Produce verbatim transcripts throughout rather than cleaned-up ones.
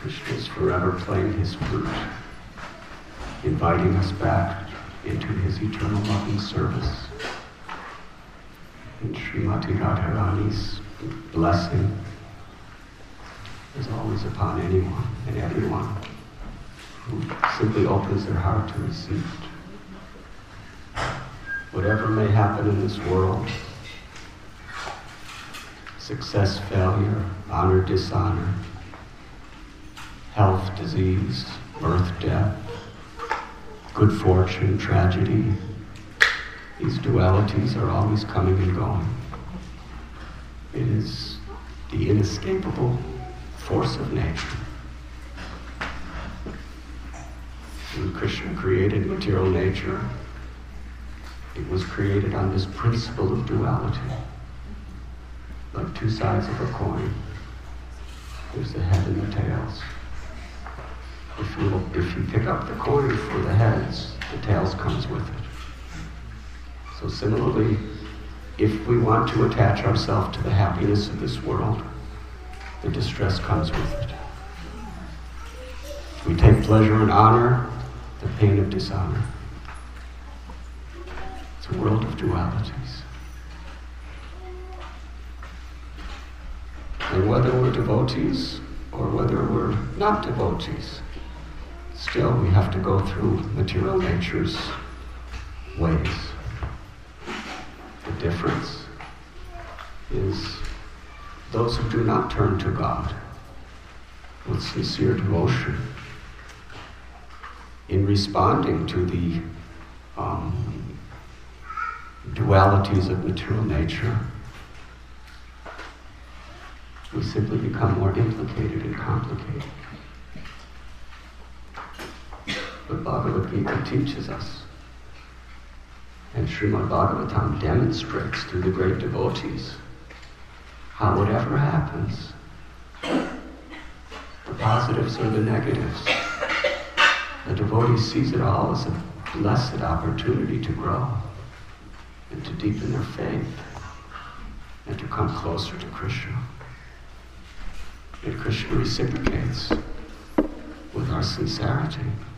Krishna is forever playing his flute, inviting us back into his eternal loving service. And Srimati Radharani's blessing is always upon anyone and everyone who simply opens their heart to receive it. Whatever may happen in this world, success, failure, honor, dishonor, health, disease, birth, death, good fortune, tragedy, these dualities are always coming and going. It is the inescapable force of nature. When Krishna created material nature, it was created on this principle of duality. Like two sides of a coin. There's the head and the tails. If you, if you pick up the coin for the heads, the tails comes with it. So similarly, if we want to attach ourselves to the happiness of this world, the distress comes with it. If we take pleasure in honor, the pain of dishonor. It's a world of dualities. And whether we're devotees or whether we're not devotees, still we have to go through material nature's ways. The difference is those who do not turn to God with sincere devotion in responding to the um, dualities of material nature, we simply become more implicated and complicated. But Bhagavad Gita teaches us, and Srimad Bhagavatam demonstrates through the great devotees, how whatever happens, the positives or the negatives, the devotee sees it all as a blessed opportunity to grow and to deepen their faith and to come closer to Krishna. And Krishna reciprocates with our sincerity.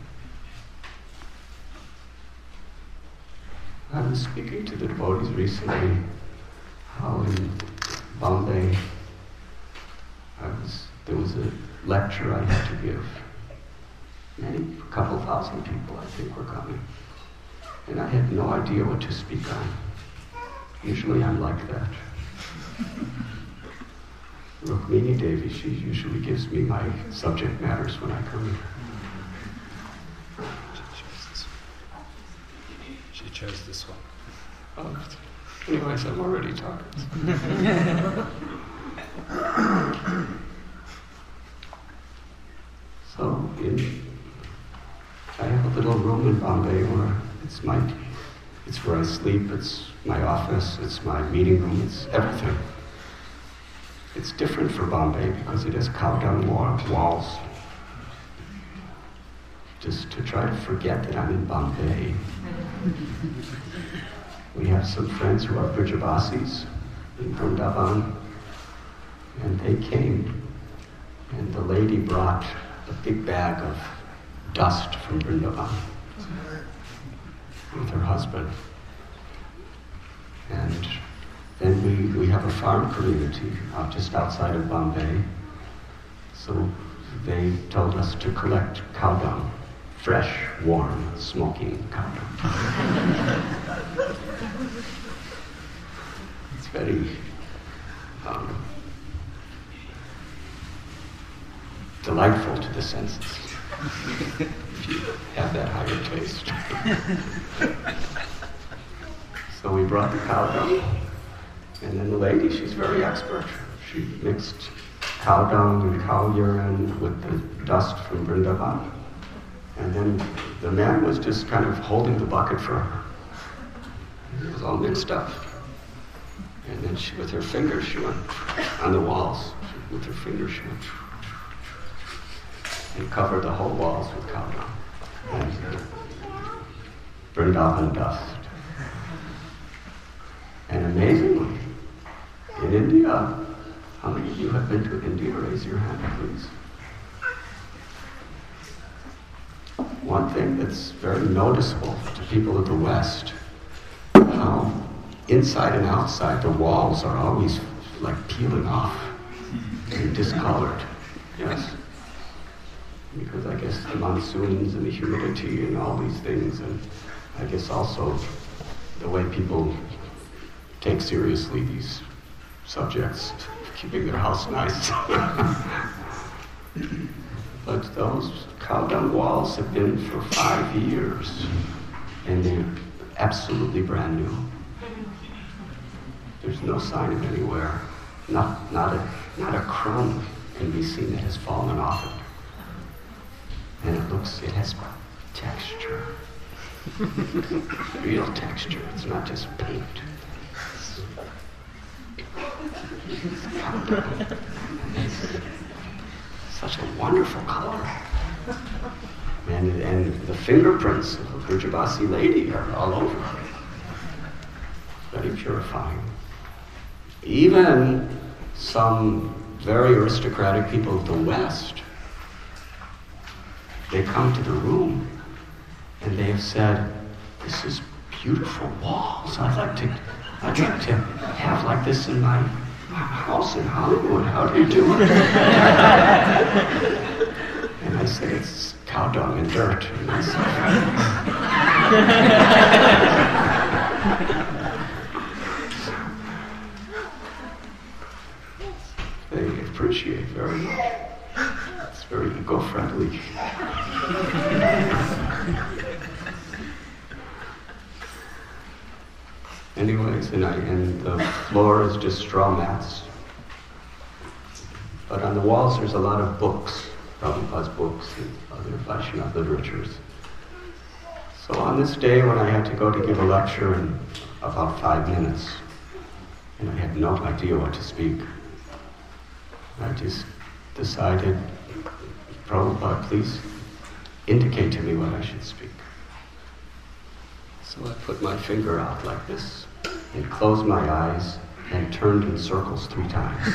I was speaking to the devotees recently how in Bombay I was, there was a lecture I had to give. Many, a couple thousand people I think were coming. And I had no idea what to speak on. Usually I'm like that. Rukmini Devi, she usually gives me my subject matters when I come here. She chose this one. Oh, anyways, I'm already talking. So, in, I have a little room in Bombay where it's my, it's where I sleep, it's my office, it's my meeting room, it's everything. It's different for Bombay because it has cow dung walls. Just to try to forget that I'm in Bombay. We have some friends who are Brajavasis in Vrindavan, and they came, and the lady brought a big bag of dust from Vrindavan with her husband. And then we, we have a farm community out just outside of Bombay. So they told us to collect cow dung, fresh, warm, smoking cow dung. It's very um, delightful to the senses if you have that higher taste. So we brought the cow dung. And then the lady, she's very expert. She mixed cow dung and cow urine with the dust from Vrindavan. And then the man was just kind of holding the bucket for her. It was all mixed up. And then she, with her fingers, she went on the walls. With her fingers, she went and covered the whole walls with cow dung. And Vrindavan dust. And amazingly, in India, how many of you have been to India? Raise your hand, please. one thing that's very noticeable to people of the West, how inside and outside the walls are always like peeling off and discolored. Yes. Because I guess the monsoons and the humidity and all these things, and I guess also the way people take seriously these subjects, keeping their house nice. But those cow dung walls have been for five years, and they're absolutely brand new. There's no sign of anywhere, not not a not a crumb can be seen that has fallen off it. And it looks, it has texture, real texture. It's not just paint. Such a wonderful color. And, and the fingerprints of the Brajabasi lady are all over. Very purifying. Even some very aristocratic people of the West, they come to the room and they have said, "This is beautiful walls. I'd like to, I'd like to have like this in my house in Hollywood. How do you do it?" And I said, "It's cow dung and dirt." And I said, they appreciate very much. It's very eco-friendly. Anyways, and, I, and the floor is just straw mats. But on the walls there's a lot of books, Prabhupada's books and other Vaishnava literatures. So on this day when I had to go to give a lecture in about five minutes, and I had no idea what to speak, I just decided, "Prabhupada, please indicate to me what I should speak." So I put my finger out like this and closed my eyes and turned in circles three times.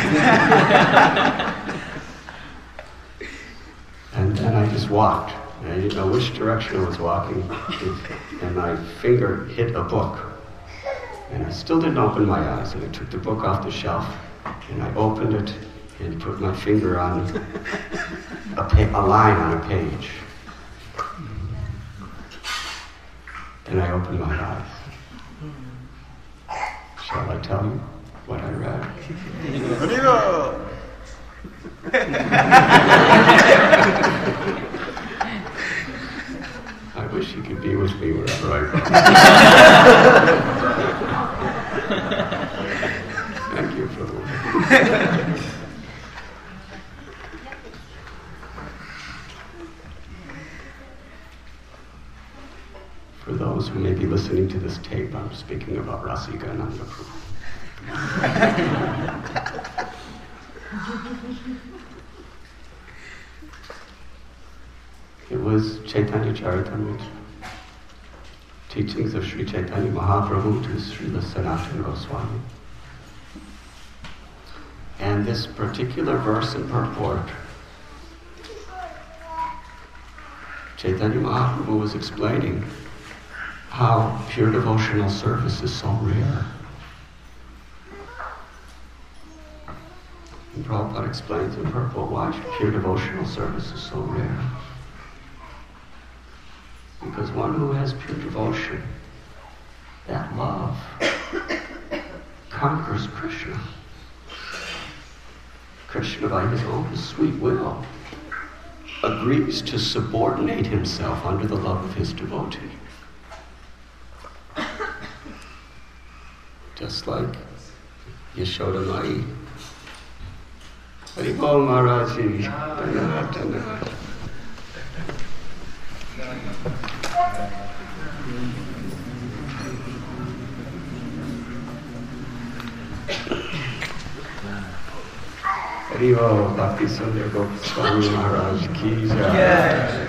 And then I just walked. I didn't know which direction I was walking, and my finger hit a book. And I still didn't open my eyes, and I took the book off the shelf, and I opened it and put my finger on a, pa- a line on a page. And I opened my eyes. Shall I tell you what I read? I wish he could be with me wherever I go. Thank you for the For those who may be listening to this tape, I'm speaking about Rasika Ananda Prabhu. It was Chaitanya Charitamrita, teachings of Sri Chaitanya Mahaprabhu to Srila Sanatana Goswami. And this particular verse and purport, Chaitanya Mahaprabhu was explaining how pure devotional service is so rare. And Prabhupada explains in purport why pure devotional service is so rare. Because one who has pure devotion, that love, conquers Krishna. Krishna, by his own sweet will, agrees to subordinate himself under the love of his devotee. Just like Yashoda Mai. Hari Bol Maharaji. Dhanavad, dhanavad. Hari Bol Bhakti Sundar Goswami Maharaj ki jai.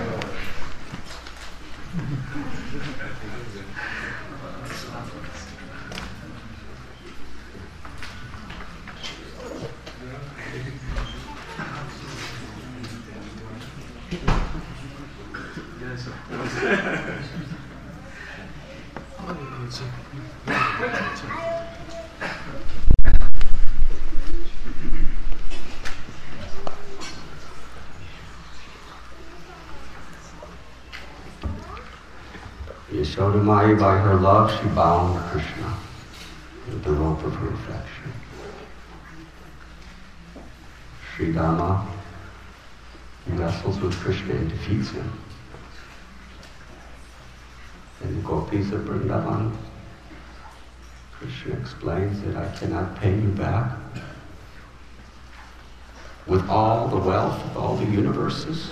Yashodamaya, by her love, she bound Krishna with the rope of her affection. Sri Dhamma wrestles with Krishna and defeats him. In the Gopis of Vrindavan, Krishna explains that I cannot pay you back with all the wealth of all the universes,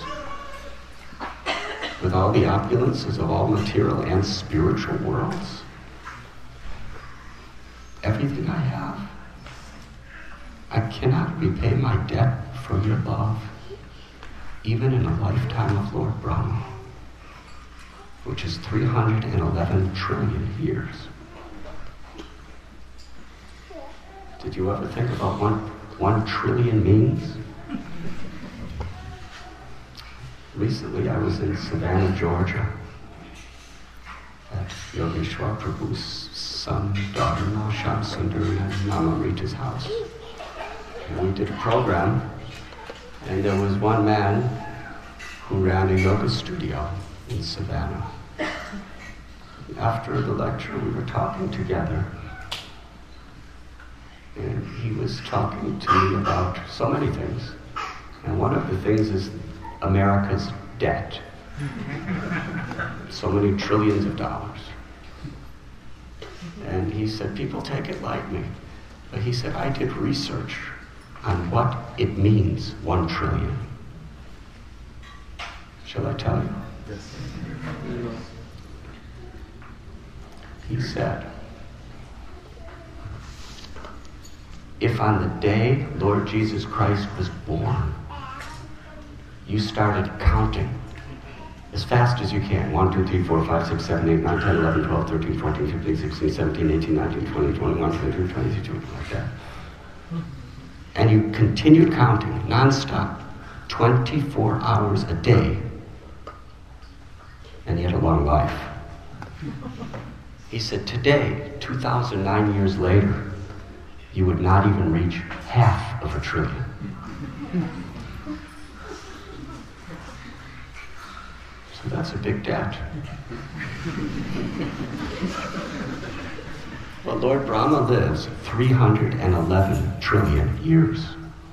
with all the opulences of all material and spiritual worlds. Everything I have, I cannot repay my debt for your love, even in a lifetime of Lord Brahma, which is three hundred eleven trillion years. Did you ever think about what one trillion means? Recently, I was in Savannah, Georgia, at Yogeshwar Prabhu's son, daughter-in-law, Shamsundari, and Mama Rita's house. And we did a program, and there was one man who ran a yoga studio in Savannah. After the lecture, we were talking together, and he was talking to me about so many things. And one of the things is America's debt. So many trillions of dollars. And he said, people take it lightly. But he said, I did research on what it means, one trillion. Shall I tell you? Yes. He said, if on the day Lord Jesus Christ was born, you started counting as fast as you can. one, two, three, four, five, six, seven, eight, nine, ten, eleven, twelve, thirteen, fourteen, fifteen, sixteen, seventeen, eighteen, nineteen, twenty, twenty-one, twenty-two, twenty-three, like that. And you continued counting nonstop, twenty-four hours a day, and you had a long life. He said, today, two thousand nine years later, you would not even reach half of a trillion. So that's a big debt. Well, Lord Brahma lives three hundred eleven trillion years.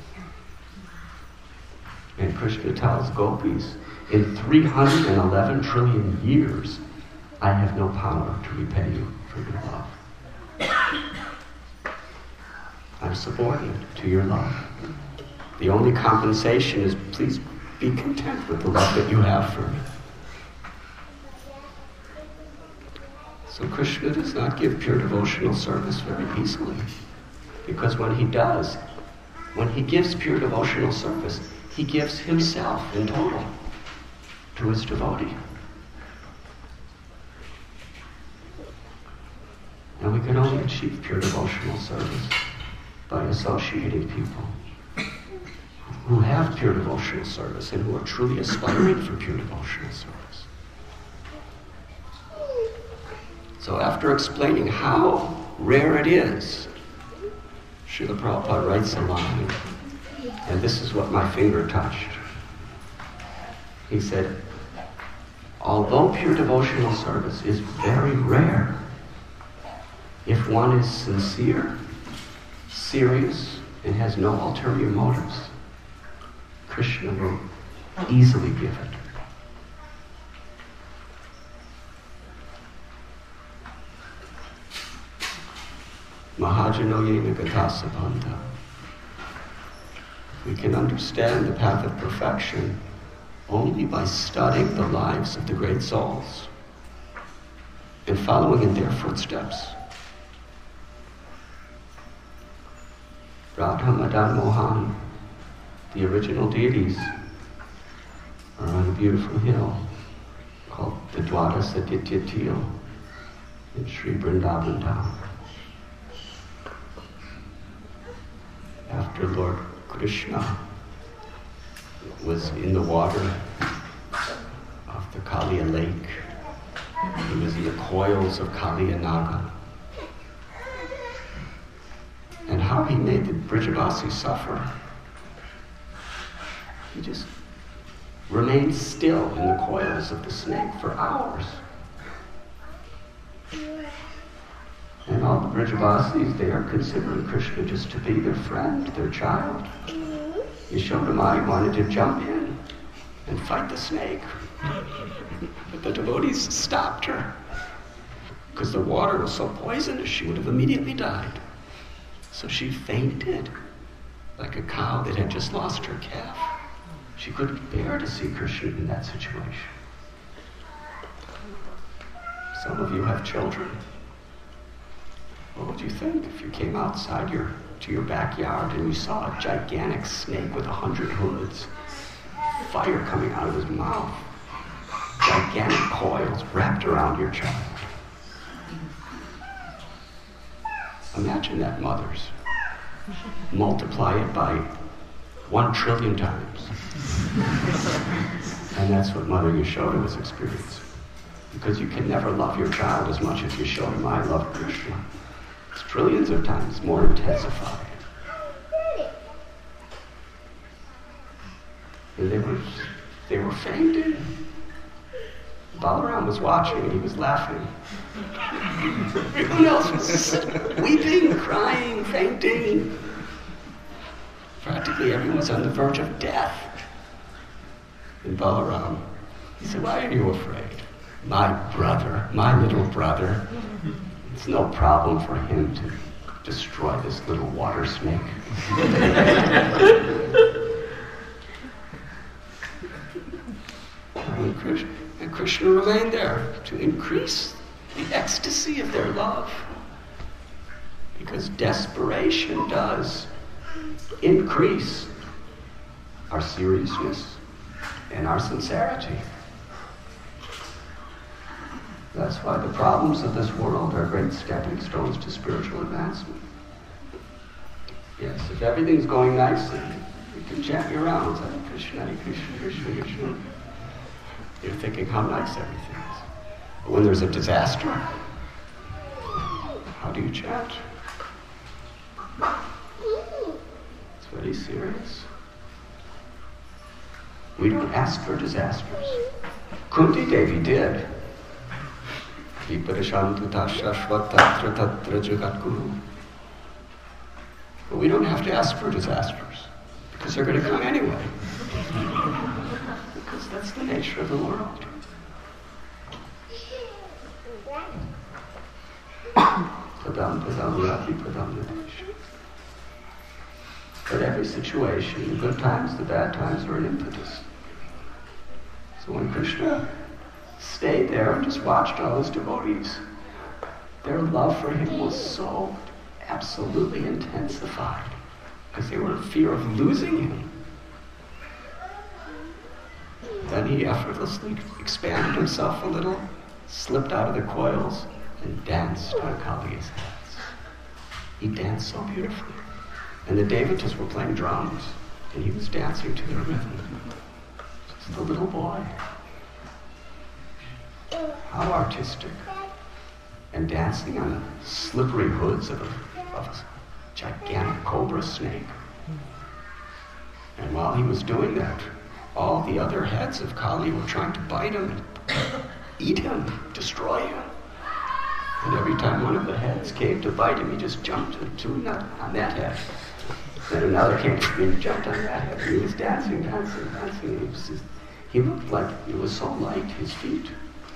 And Krishna tells gopis, in three hundred eleven trillion years, I have no power to repay you for your love. I'm subordinate to your love. The only compensation is please be content with the love that you have for me. So Krishna does not give pure devotional service very easily. Because when he does, when he gives pure devotional service, he gives himself in total to his devotee. And we can only achieve pure devotional service by associating people who have pure devotional service and who are truly aspiring for pure devotional service. So after explaining how rare it is, Srila Prabhupada writes a line, and this is what my finger touched. He said, although pure devotional service is very rare, if one is sincere, serious, and has no ulterior motives, Krishna will easily give it. Mahajano yena gatasabandha. We can understand the path of perfection only by studying the lives of the great souls and following in their footsteps. Radha, Madan, Mohan, the original deities, are on a beautiful hill called the Dwadasa Dityatil in Sri Vrindavan Dham. After Lord Krishna was in the water of the Kaliya lake. He was in the coils of Kaliya Naga. And how he made the Brijavasi suffer. He just remained still in the coils of the snake for hours. And all the Brijavasis, they are considering Krishna just to be their friend, their child. Yashodamai wanted to jump in and fight the snake. But the devotees stopped her because the water was so poisonous she would have immediately died. So she fainted like a cow that had just lost her calf. She couldn't bear to see Krishna in that situation. Some of you have children. What would you think if you came outside your to your backyard and you saw a gigantic snake with a hundred hoods, fire coming out of his mouth, gigantic coils wrapped around your child? Imagine that, mothers. Multiply it by one trillion times. And that's what Mother Yashoda was experiencing. Because you can never love your child as much as Yashodamai loved Krishna. It's trillions of times more intensified. And they were, they were fainting. Balaram was watching and he was laughing. Everyone else was weeping, crying, fainting. Practically everyone was on the verge of death. And Balaram, he said, "Why are you afraid? My brother, my little brother, it's no problem for him to destroy this little water snake." and, Krishna, and Krishna remained there to increase the ecstasy of their love. Because desperation does increase our seriousness and our sincerity. That's why the problems of this world are great stepping stones to spiritual advancement. Yes, if everything's going nicely, you can chant your rounds, Hare Krishna, Hare Krishna, Krishna Krishna. You're thinking how nice everything is. But when there's a disaster, how do you chant? It's very serious. We don't ask for disasters. Kunti Devi did. But we don't have to ask for disasters, because they're going to come anyway. Because that's the nature of the world. Padam padam yati padam nadesh. But every situation, the good times, the bad times, are an impetus. So when Krishna stayed there and just watched all his devotees, their love for him was so absolutely intensified because they were in fear of losing him. Then he effortlessly expanded himself a little, slipped out of the coils, and danced on Kaliya's heads. He danced so beautifully. And the Devatas were playing drums, and he was dancing to their rhythm. Just a little boy. How artistic. And dancing on the slippery hoods of a, of a gigantic cobra snake. And while he was doing that, all the other heads of Kali were trying to bite him, eat him, destroy him. And every time one of the heads came to bite him, he just jumped to nut on that head. Then another came and he jumped on that head. And he was dancing, dancing, dancing. And he, was just, he looked like it was so light, his feet.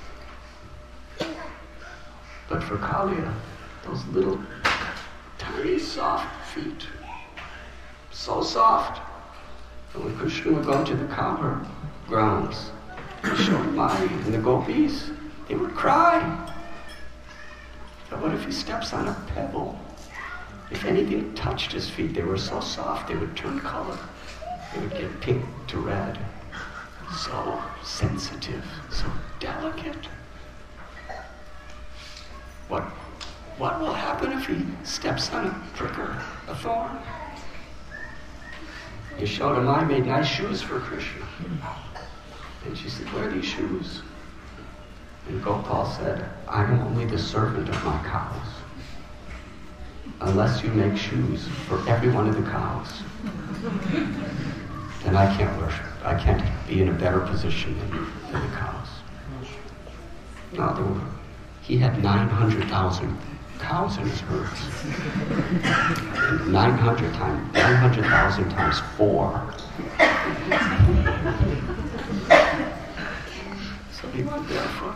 But for Kaliya, those little, tiny, soft feet, so soft. And when Krishna would go to the cowherd grounds, Yashodamai and the gopis, they would cry. But what if he steps on a pebble? If anything touched his feet, they were so soft they would turn color. They would get pink to red. So sensitive, so delicate. What, what will happen if he steps on a pricker, a thorn? Yashodamai made nice shoes for Krishna. And she said, "Wear these shoes. And Gopal said, I am only the servant of my cows. Unless you make shoes for every one of the cows, then I can't worship. I can't be in a better position than, than the cows. Now, there were, he had nine hundred thousand cows in his herds. And nine hundred times, nine hundred thousand times four. So he went barefoot.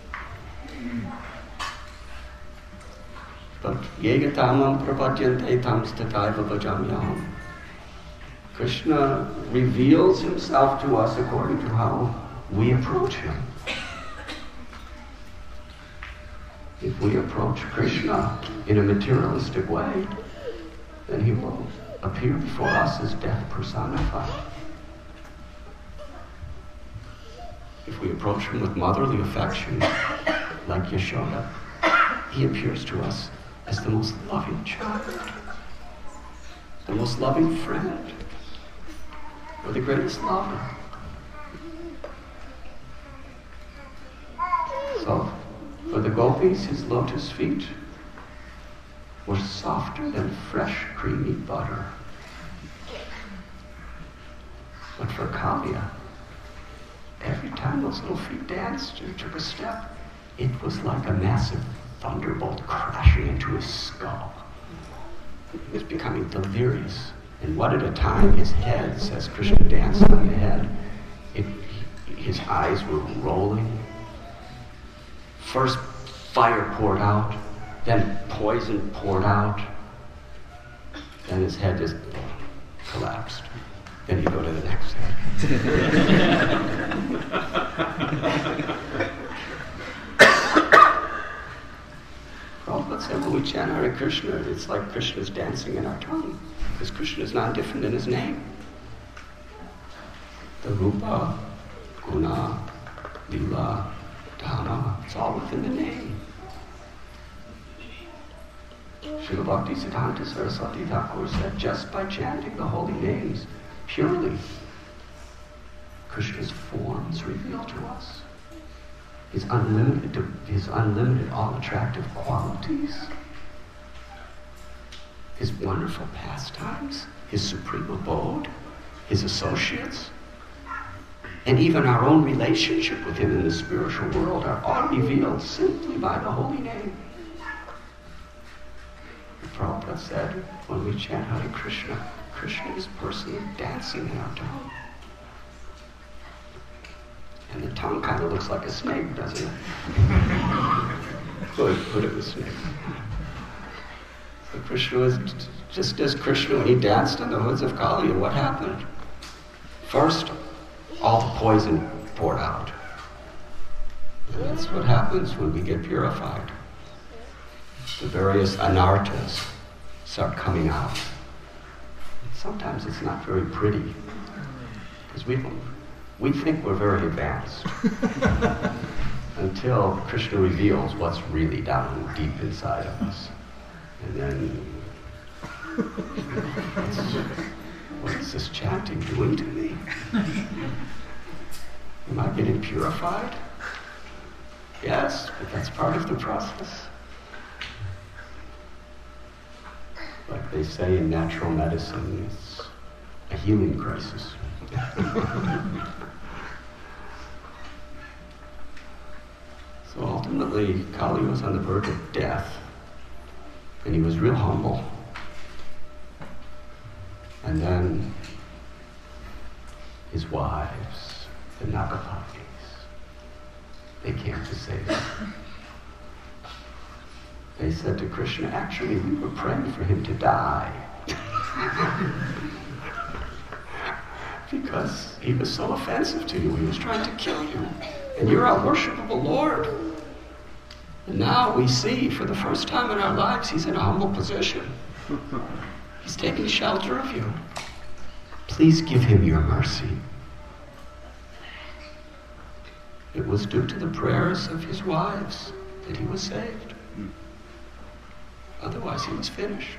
But yegatamam prapadyante tam stataiva bhajamyaham. Krishna reveals himself to us according to how we approach him. If we approach Krishna in a materialistic way, then he will appear before us as death personified. If we approach him with motherly affection, like Yashoda, he appears to us as the most loving child, the most loving friend, or the greatest lover. So, for the gopis, his lotus feet were softer than fresh, creamy butter. But for Kavya, every time those little feet danced or took a step, it was like a massive thunderbolt crashing into his skull. He was becoming delirious. And one at a time, his head, as Krishna danced on the head, it, his eyes were rolling. First fire poured out, then poison poured out, then his head just collapsed. Then you go to the next head. Prabhupada said when we chant Hare Krishna, it's like Krishna's dancing in our tongue, because Krishna is not different in his name. The Rupa, Guna, Lila, Dhamma, it's all within the name. Srila Bhakti Siddhanta Saraswati Thakur said, just by chanting the holy names purely, Krishna's forms revealed to us. His unlimited, his unlimited, all-attractive qualities, his wonderful pastimes, his supreme abode, his associates, and even our own relationship with him in the spiritual world are all revealed simply by the holy name. The Prabhupada said, when we chant Hare Krishna, Krishna is personally dancing in our tongue. And the tongue kind of looks like a snake, doesn't it? Hood, hood of a snake. So Krishna was, just as Krishna, when he danced on the hoods of Kali, what happened? First, all the poison poured out. And that's what happens when we get purified. The various anarthas start coming out. Sometimes it's not very pretty, because we we think we're very advanced until Krishna reveals what's really down deep inside of us. And then, what is this chanting doing to me? Am I getting purified? Yes, but that's part of the process. Like they say in natural medicine, it's a healing crisis. So ultimately, Kali was on the verge of death, and he was real humble. And then his wives, the Nagapakis, they came to save him. They said to Krishna, actually, we were praying for him to die. Because he was so offensive to you. He was trying to kill you. And you're our worshipable Lord. And now we see, for the first time in our lives, he's in a humble position. He's taking shelter of you. Please give him your mercy. It was due to the prayers of his wives that he was saved. Otherwise, he was finished.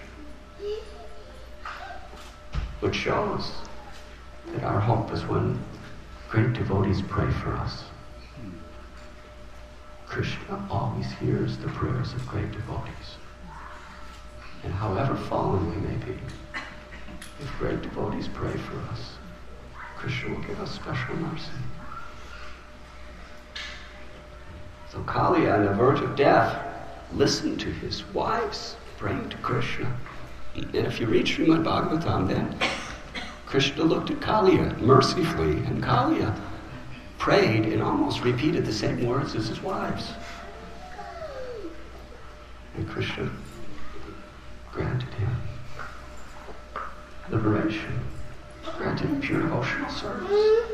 Which shows that our hope is when great devotees pray for us. Krishna always hears the prayers of great devotees. And however fallen we may be, if great devotees pray for us, Krishna will give us special mercy. So Kaliya, on the verge of death, listened to his wives praying to Krishna. And if you read Srimad Bhagavatam, then Krishna looked at Kaliya mercifully, and Kaliya prayed and almost repeated the same words as his wives. And Krishna granted him liberation, granted him pure devotional service.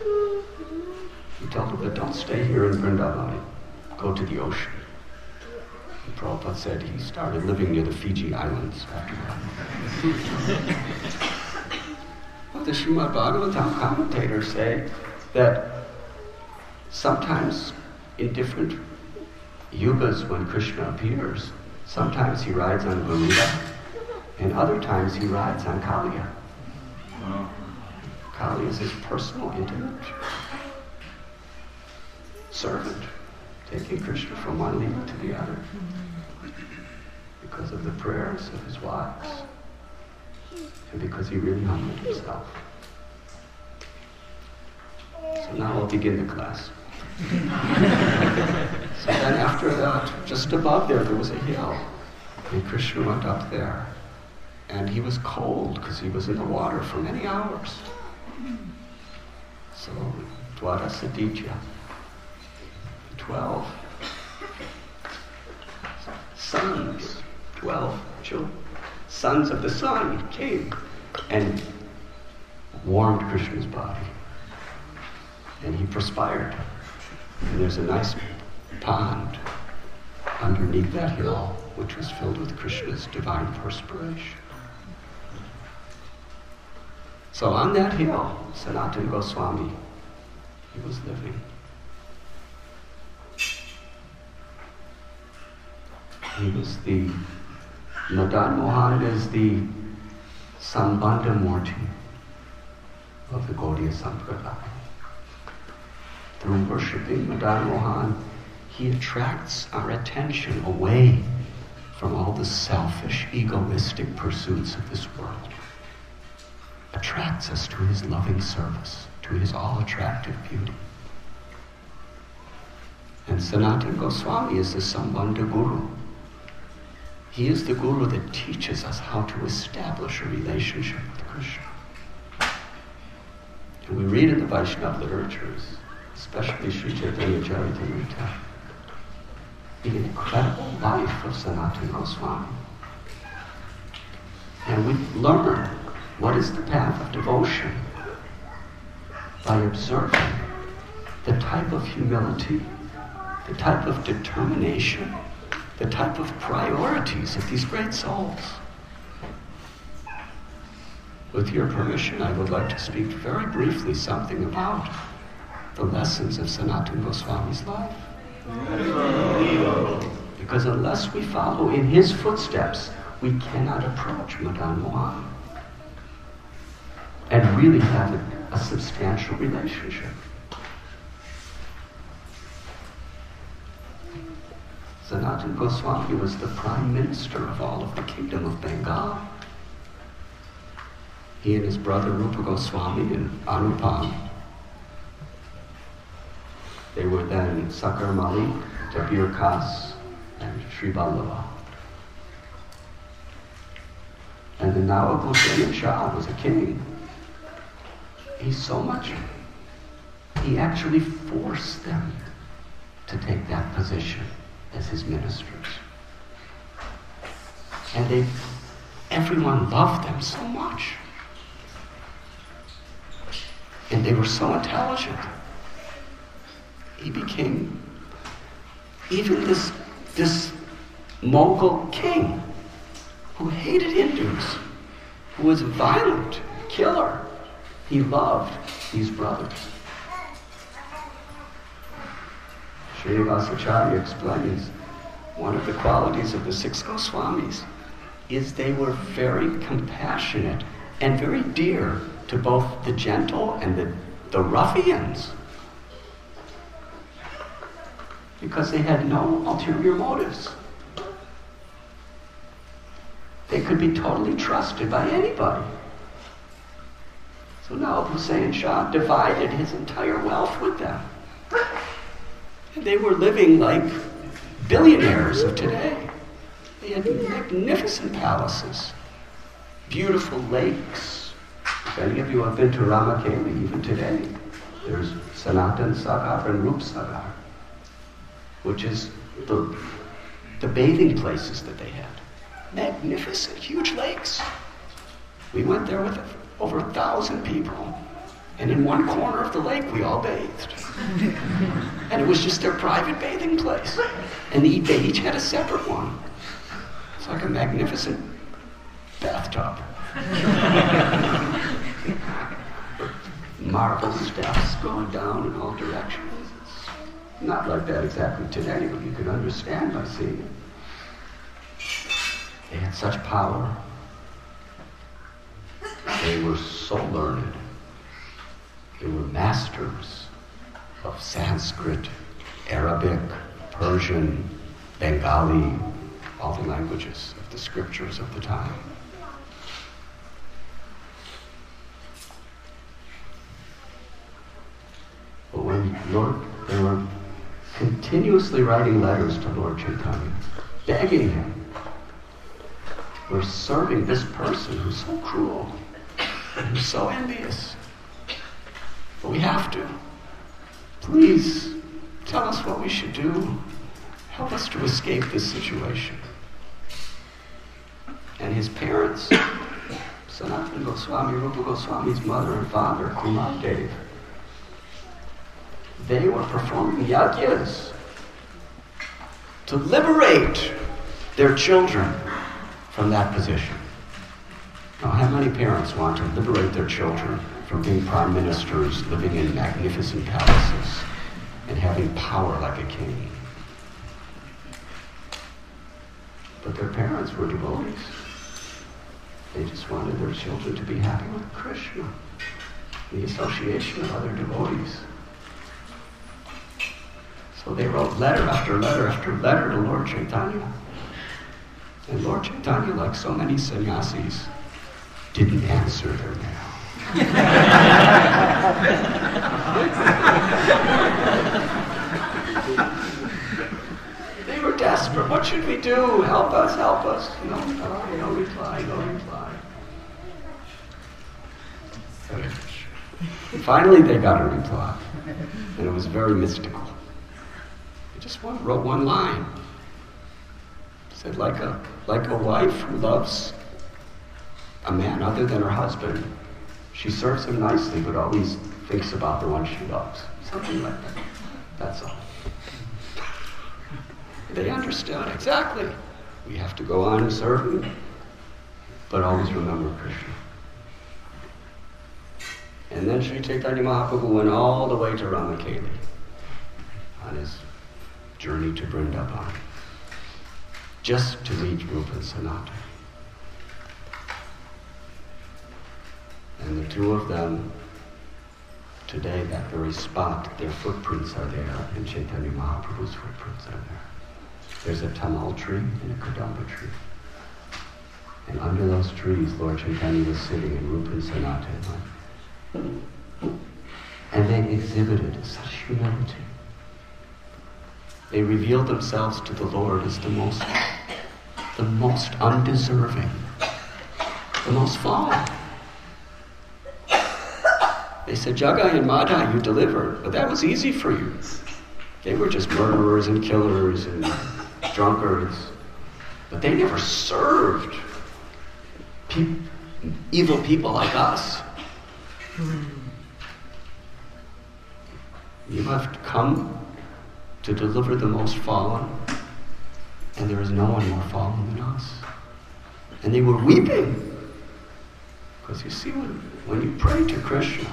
He told him, but don't stay here in Vrindavan, go to the ocean. And Prabhupada said he started living near the Fiji Islands after that. But the Srimad Bhagavatam commentators say that sometimes in different yugas when Krishna appears, sometimes he rides on Garuda, and other times he rides on Kaliya. Wow. Kaliya is his personal, intimate servant, taking Krishna from one lila to the other because of the prayers of his wives and because he really humbled himself. So now I'll begin the class. So then after that, just above there, there was a hill. And Krishna went up there. And he was cold because he was in the water for many hours. So, Dwadasaditya, twelve sons, twelve children, sons of the sun came and warmed Krishna's body. And he perspired. And there's a nice pond underneath that hill, which was filled with Krishna's divine perspiration. So on that hill, Sanatana Goswami, he was living. He was the, Madan Mohan is the Sambandha Murti of the Gaudiya Sampradaya. Through worshipping Madan Mohan, he attracts our attention away from all the selfish, egoistic pursuits of this world. Attracts us to his loving service, to his all-attractive beauty. And Sanatana Goswami is the Sambandha Guru. He is the Guru that teaches us how to establish a relationship with Krishna. And we read in the Vaishnava literatures, especially Sri Chaitanya Charitamrita, the incredible life of Sanatana Goswami. And we learn what is the path of devotion by observing the type of humility, the type of determination, the type of priorities of these great souls. With your permission, I would like to speak very briefly something about the lessons of Sanatana Goswami's life. Because unless we follow in his footsteps, we cannot approach Madan Mohan and really have a, a substantial relationship. Sanatana Goswami was the prime minister of all of the kingdom of Bengal. He and his brother Rupa Goswami and Anupam, they were then Sakar Malik, Jabir Khas, and Sri Vallabha. And the Nawab Hussain Shah was a king. He so much, he actually forced them to take that position as his ministers. And they, everyone loved them so much. And they were so intelligent. He became, even this, this Mughal king who hated Hindus, who was a violent killer, he loved these brothers. Srinivasacharya explains one of the qualities of the six Goswamis is they were very compassionate and very dear to both the gentle and the, the ruffians. because they had no ulterior motives. They could be totally trusted by anybody. So now Hussein Shah divided his entire wealth with them. And they were living like billionaires of today. They had magnificent palaces, beautiful lakes. If any of you have been to Ramakeli, even today, there's Sanatan Sagar and Rup Sagar, which is the, the bathing places that they had. Magnificent, huge lakes. We went there with over a thousand people, and in one corner of the lake we all bathed. And it was just their private bathing place. And they each had a separate one. It's like a magnificent bathtub. Marble steps going down in all directions. It's not like that exactly today, but you can understand by seeing it. They had such power. They were so learned. They were masters of Sanskrit, Arabic, Persian, Bengali, all the languages of the scriptures of the time. But when Lord, they were continuously writing letters to Lord Chaitanya, begging him, we're serving this person who's so cruel, who's so envious. But we have to. Please, tell us what we should do. Help us to escape this situation. And his parents, Sanatana Goswami, Rupa Goswami's mother and father, Kumar Dev, they were performing yagyas to liberate their children from that position. Now, how many parents want to liberate their children from being prime ministers, living in magnificent palaces, and having power like a king? But their parents were devotees. They just wanted their children to be happy with Krishna, the association of other devotees. So they wrote letter after letter after letter to Lord Chaitanya. And Lord Chaitanya, like so many sannyasis, didn't answer their mail. They were desperate. What should we do? Help us, help us. No, no, no reply, no reply. And finally, they got a reply. And it was very mystical. They just one, wrote one line. Said, like a, like a wife who loves a man other than her husband, she serves him nicely, but always thinks about the one she loves. Something like that. That's all. They understood exactly. We have to go on serving, but always remember Krishna. And then Sri Chaitanya Mahaprabhu went all the way to Ramakeli on his journey to Vrindavan, just to meet Rupa and Sanatana. And the two of them, today, that very spot, their footprints are there, and Chaitanya Mahaprabhu's footprints are there. There's a tamal tree and a kadamba tree. And under those trees, Lord Chaitanya was sitting, and Rupa and Sanatana. And they exhibited such humility. They revealed themselves to the Lord as the most, the most undeserving, the most fallen. They said, Jagai and Madhai, you delivered, but that was easy for you. They were just murderers and killers and drunkards. But they never served pe- evil people like us. You have come to deliver the most fallen, and there is no one more fallen than us. And they were weeping. Because you see, when, when you pray to Krishna,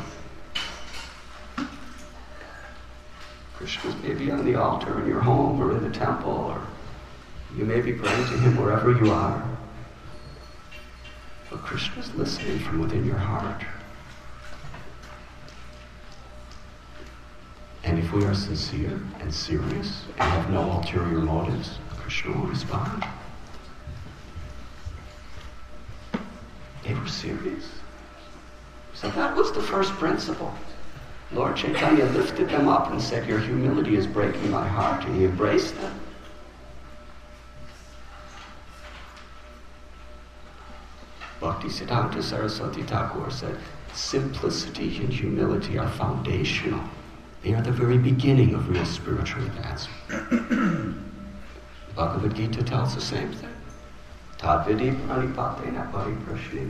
Krishna's maybe on the altar in your home or in the temple, or you may be praying to him wherever you are. But Krishna's listening from within your heart. And if we are sincere and serious and have no ulterior motives, Krishna will respond. They were serious. So that was the first principle. Lord Chaitanya lifted them up and said, your humility is breaking my heart, and he embraced them. Bhaktisiddhanta Saraswati Thakur said, simplicity and humility are foundational. They are the very beginning of real spiritual advancement. Bhagavad Gita tells the same thing. Tadvidi pranipatena pariprashnena.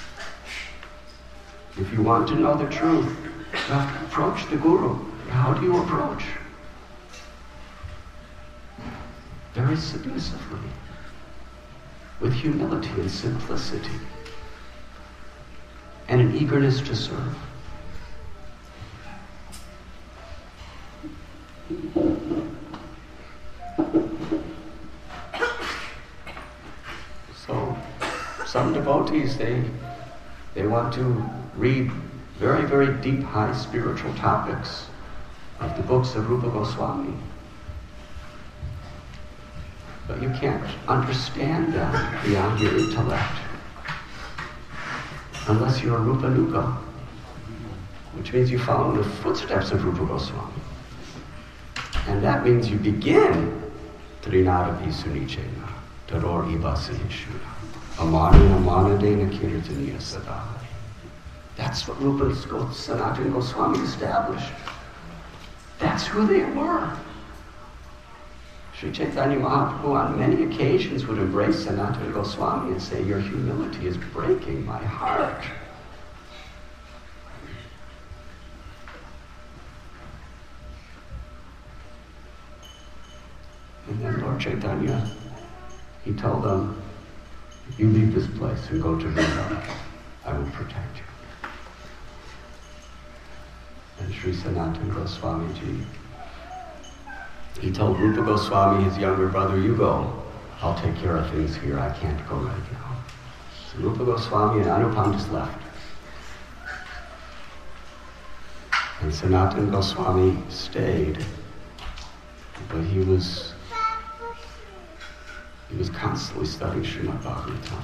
If you want to know the truth, you have to approach the Guru. How do you approach? Very submissively, with humility and simplicity, and an eagerness to serve. So, some devotees, they they want to read very, very deep, high spiritual topics of the books of Rupa Goswami. But you can't understand them beyond your intellect unless you're a Rupa Nuga, which means you follow the footsteps of Rupa Goswami. And that means you begin Trinadapi Sunichena, Taror Iva Sahishuna, Amana Amanadena Kirtaniya Sada. That's what Rupa Sanatana Goswami established. That's who they were. Sri Chaitanya Mahaprabhu on many occasions would embrace Sanatana Goswami and say, your humility is breaking my heart. And then Lord Chaitanya, he told them, if you leave this place and go to Vrindavan, I will protect you. And Sri Sanatana Goswami Ji, he told Rupa Goswami, his younger brother, you go. I'll take care of things here. I can't go right now. So Rupa Goswami and Anupam just left. And Sanatana Goswami stayed, but he was he was constantly studying Srimad Bhagavatam.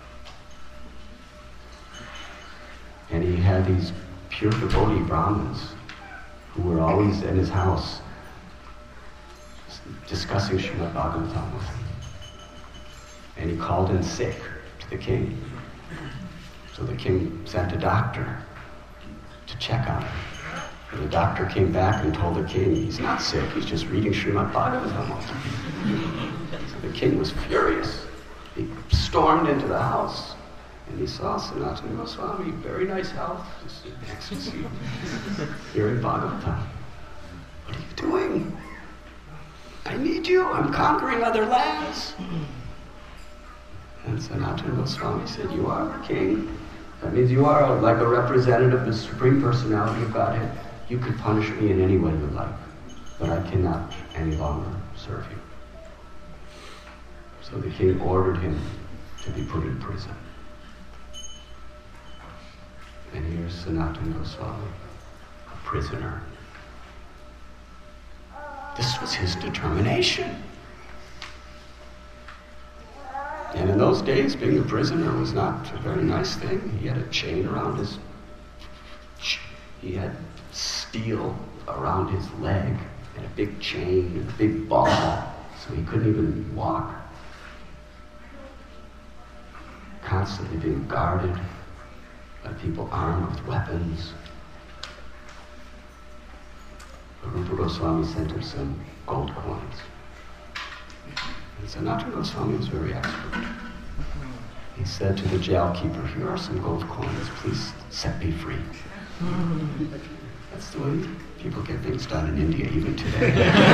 And he had these pure devotee Brahmins who were always in his house discussing Srimad Bhagavatam with him. And he called in sick to the king. So the king sent a doctor to check on him. And the doctor came back and told the king, he's not sick, he's just reading Srimad Bhagavatam. So the king was furious. He stormed into the house and he saw Sanatana Goswami, very nice health, just in ecstasy, hearing Bhagavatam. What are you doing? I need you, I'm conquering other lands. And Sanatana Goswami said, you are the king. That means you are a, like a representative of the Supreme Personality of Godhead. You could punish me in any way you like, but I cannot any longer serve you. So the king ordered him to be put in prison. And here's Sanatana Goswami, a prisoner. This was his determination. And in those days, being a prisoner was not a very nice thing. He had a chain around his, he had steel around his leg, and a big chain, and a big ball, so he couldn't even walk. Constantly being guarded by people armed with weapons. But Rupa Goswami sent him some gold coins. And Sanatana Goswami was very expert. He said to the jail keeper, here are some gold coins, please set me free. That's the way people get things done in India even today.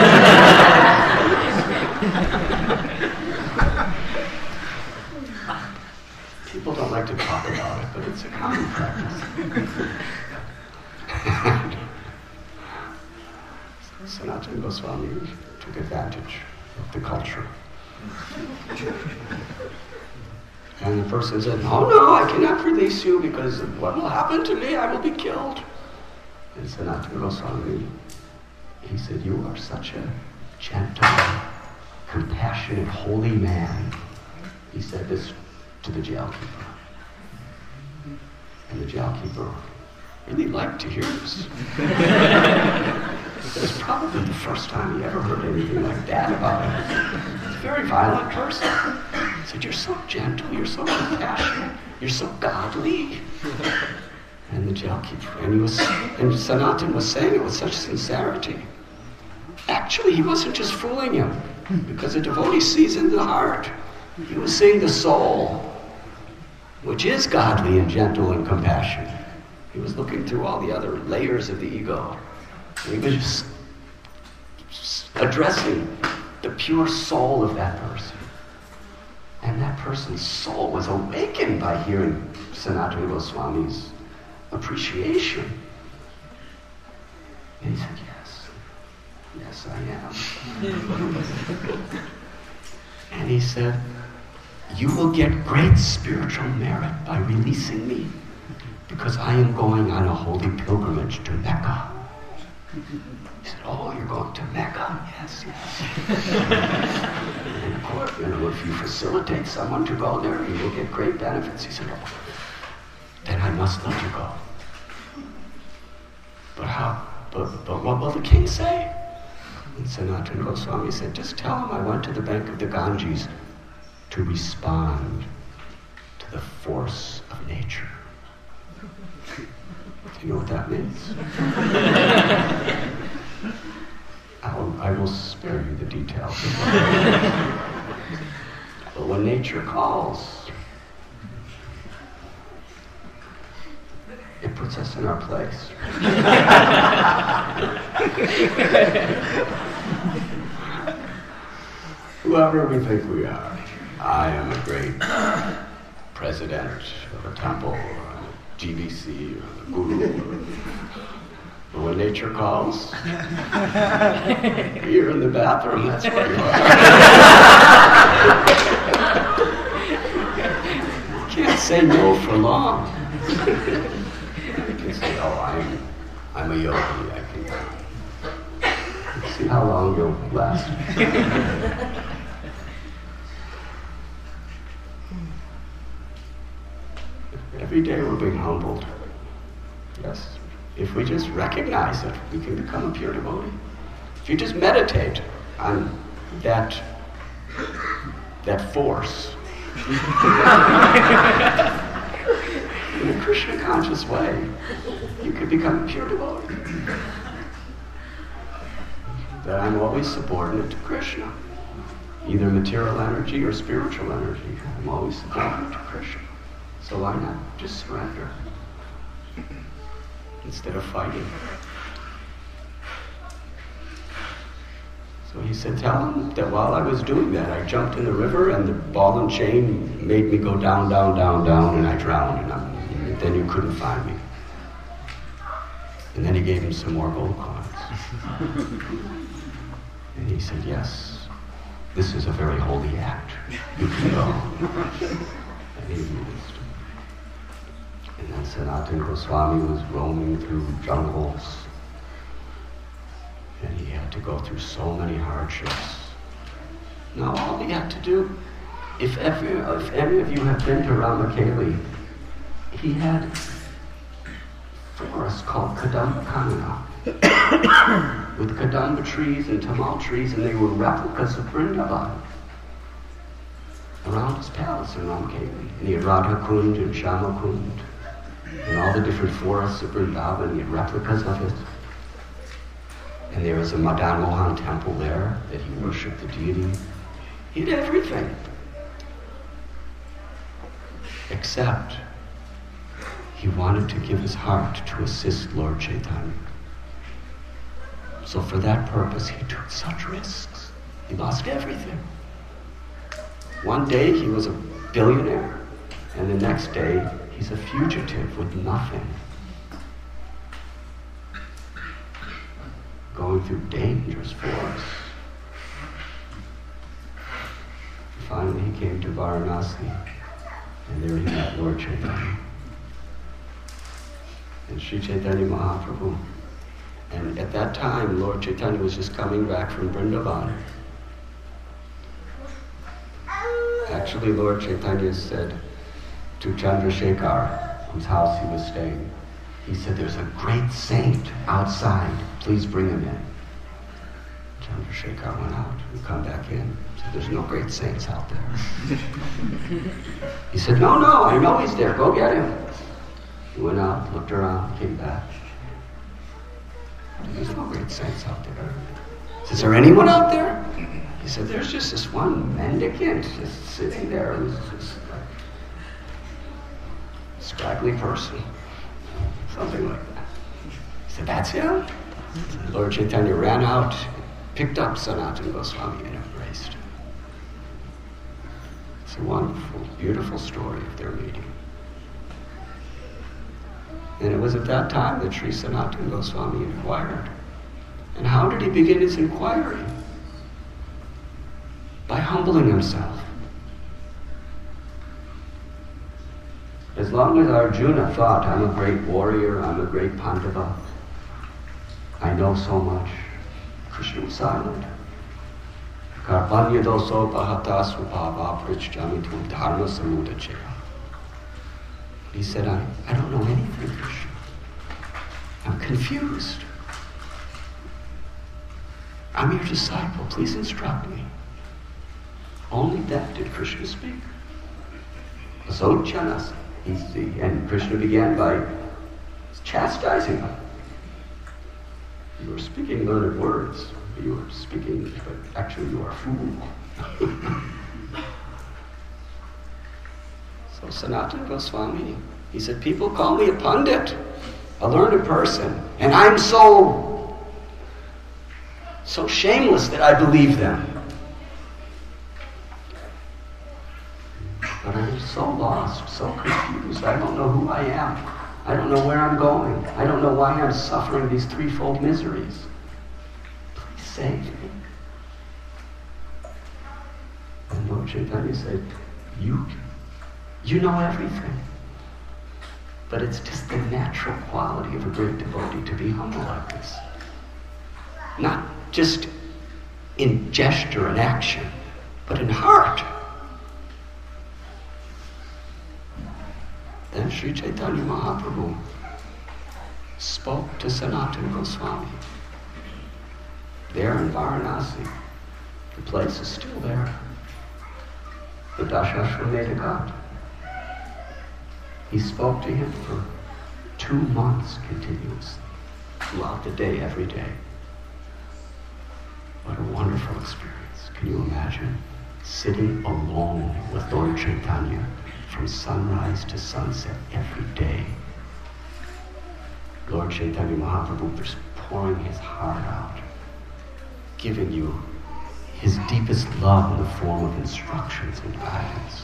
People don't like to talk about it, but it's a common practice. Sanatana Goswami took advantage of the culture. And the person said, no, no, I cannot release you because what will happen to me? I will be killed. And Sanatana Goswami He said, you are such a gentle, compassionate, holy man. He said this to the jailkeeper. And the jailkeeper really liked to hear this. It was probably the first time he ever heard anything like that about him. He's a very violent person. He said, you're so gentle, you're so compassionate, you're so godly. And the jailkeeper, and he was, and Sanatan was saying it with such sincerity. Actually, he wasn't just fooling him, because a devotee sees in the heart. He was seeing the soul, which is godly and gentle and compassionate. He was looking through all the other layers of the ego. And he was just addressing the pure soul of that person. And that person's soul was awakened by hearing Sanatana Goswami's appreciation. And he said, yes, yes I am. And he said, you will get great spiritual merit by releasing me, because I am going on a holy pilgrimage to Mecca. He said, oh, you're going to Mecca? Yes, yes. And of course, you know, if you facilitate someone to go there, you will get great benefits. He said, oh, then I must let you go. But how? But, but what will the king say? And Sanatana Goswami said, just tell him I went to the bank of the Ganges to respond to the force of nature. Do you know what that means? I'll, I will spare you the details. But when nature calls, it puts us in our place. Whoever we think we are. I am a great president of a temple, or a G B C, or a guru. But when nature calls, you're in the bathroom, that's where you are. You can't say no for long. You can say, oh, I'm, I'm a yogi, I can see how long you'll last. Every day we're being humbled. Yes. If we just recognize it, we can become a pure devotee. If you just meditate on that, that force in a Krishna conscious way, you can become a pure devotee. That I'm always subordinate to Krishna. Either material energy or spiritual energy. I'm always subordinate to Krishna. So why not just surrender instead of fighting? So he said, tell him that while I was doing that, I jumped in the river and the ball and chain made me go down, down, down, down, and I drowned, and, I'm, and then you couldn't find me. And then he gave him some more gold coins. And he said, yes, this is a very holy act. You can go. And he released. And then Sanatana Goswami was roaming through jungles, and he had to go through so many hardships. Now all he had to do, if, every, if any of you have been to Ramakeli, he had forests called Kadamba Kanana, with Kadamba trees and Tamal trees, and they were replicas of Vrindavan around his palace in Ramakeli. And he had Radha Kund and Shama Kund. And all the different forests of Vrindavan, he had replicas of it. And there was a Madan Mohan temple there that he worshipped the deity. He did everything. Except he wanted to give his heart to assist Lord Chaitanya. So for that purpose, he took such risks. He lost everything. One day he was a billionaire, and the next day he's a fugitive with nothing, going through dangerous forests. Finally he came to Varanasi, and there he met Lord Chaitanya and Sri Chaitanya Mahaprabhu. And at that time, Lord Chaitanya was just coming back from Vrindavan. Actually, Lord Chaitanya said to Chandrasekhar, whose house he was staying, he said, there's a great saint outside. Please bring him in. Chandrasekhar went out and come back in. Said, there's no great saints out there. He said, no, no, I know he's there. Go get him. He went out, looked around, came back. There's no great saints out there. He said, is there anyone out there? He said, there's just this one mendicant just sitting there who's just like a scraggly person. Something like that. He said, that's him? Lord Chaitanya ran out, picked up Sanatana Goswami and embraced him. It's a wonderful, beautiful story of their meeting. And it was at that time that Sri Sanatana Goswami inquired. And how did he begin his inquiry? By humbling himself. As long as Arjuna thought, I'm a great warrior, I'm a great Pandava, I know so much, Krishna was silent. Karpanya doso pahata svabhava prichyamitum dharma samudachaya. He said, I, I don't know anything, Krishna. I'm confused. I'm your disciple. Please instruct me. Only then did Krishna speak. Asochanas. He's the, and Krishna began by chastising him. You are speaking learned words. You are speaking, but actually you are a fool. So Sanatana Goswami, he said, people call me a pundit, a learned person, and I'm so, so shameless that I believe them. But I'm so lost, so confused. I don't know who I am. I don't know where I'm going. I don't know why I'm suffering these threefold miseries. Please save me. And Lord Chaitanya said, you, you know everything. But it's just the natural quality of a great devotee to be humble like this. Not just in gesture and action, but in heart. Then Sri Chaitanya Mahaprabhu spoke to Sanatana Goswami. There in Varanasi, the place is still there. The Dashashwamedha Ghat. He spoke to him for two months continuously, throughout the day, every day. What a wonderful experience. Can you imagine sitting alone with Lord Chaitanya from sunrise to sunset every day? Lord Chaitanya Mahaprabhu just pouring his heart out, giving you his deepest love in the form of instructions and guidance.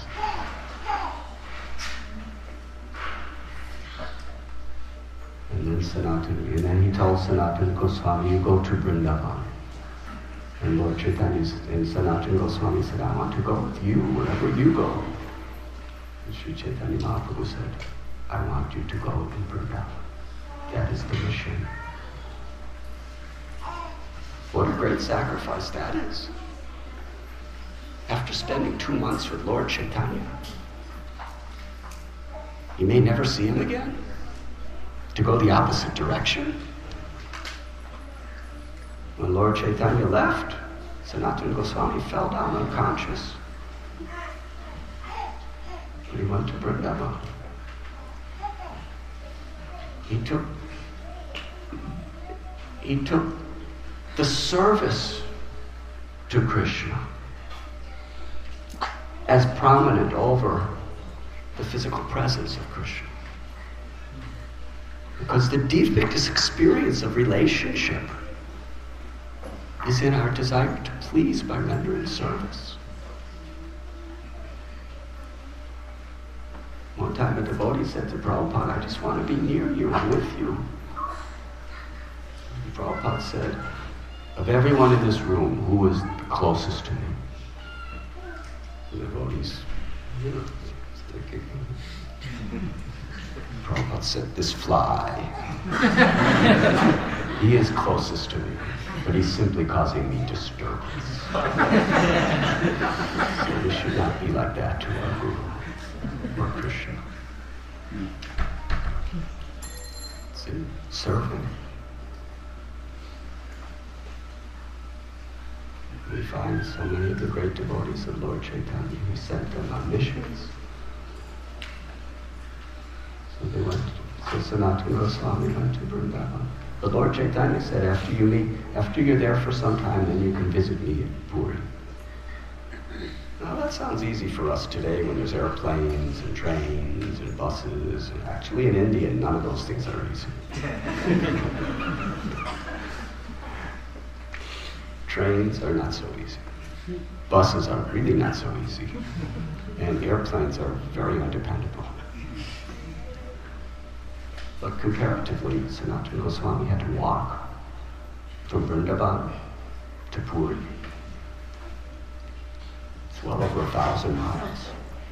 And then Sanatana, and then he told Sanatana Goswami, you go to Vrindavan. And Lord Chaitanya and Sanatana Goswami said, I want to go with you wherever you go. And Sri Chaitanya Mahaprabhu said, I want you to go in Vrindavan. That is the mission. What a great sacrifice that is. After spending two months with Lord Chaitanya, you may never see him again. To go the opposite direction. When Lord Chaitanya left, Sanatana Goswami fell down unconscious. But he went to Vrindavan. He took, he took the service to Krishna as prominent over the physical presence of Krishna. Because the deepest experience of relationship is in our desire to please by rendering service. One time a devotee said to Prabhupada, I just want to be near you, I'm with you. And Prabhupada said, of everyone in this room, who is the closest to me? The devotees, you know, thinking. Prabhupada said, this fly. He is closest to me, but he's simply causing me disturbance. So we should not be like that to our Guru or Krishna. It's in serving. We find so many of the great devotees of Lord Chaitanya, He sent them on missions. So they went, so Sanatana Goswami went to Vrindavan. But Lord Chaitanya said, after you meet, after you're there for some time, then you can visit me at Puri. Now that sounds easy for us today when there's airplanes and trains and buses. And actually in India, none of those things are easy. Trains are not so easy. Buses are really not so easy. And airplanes are very undependable. But comparatively, Sanatana Goswami had to walk from Vrindavan to Puri. It's well over a thousand miles.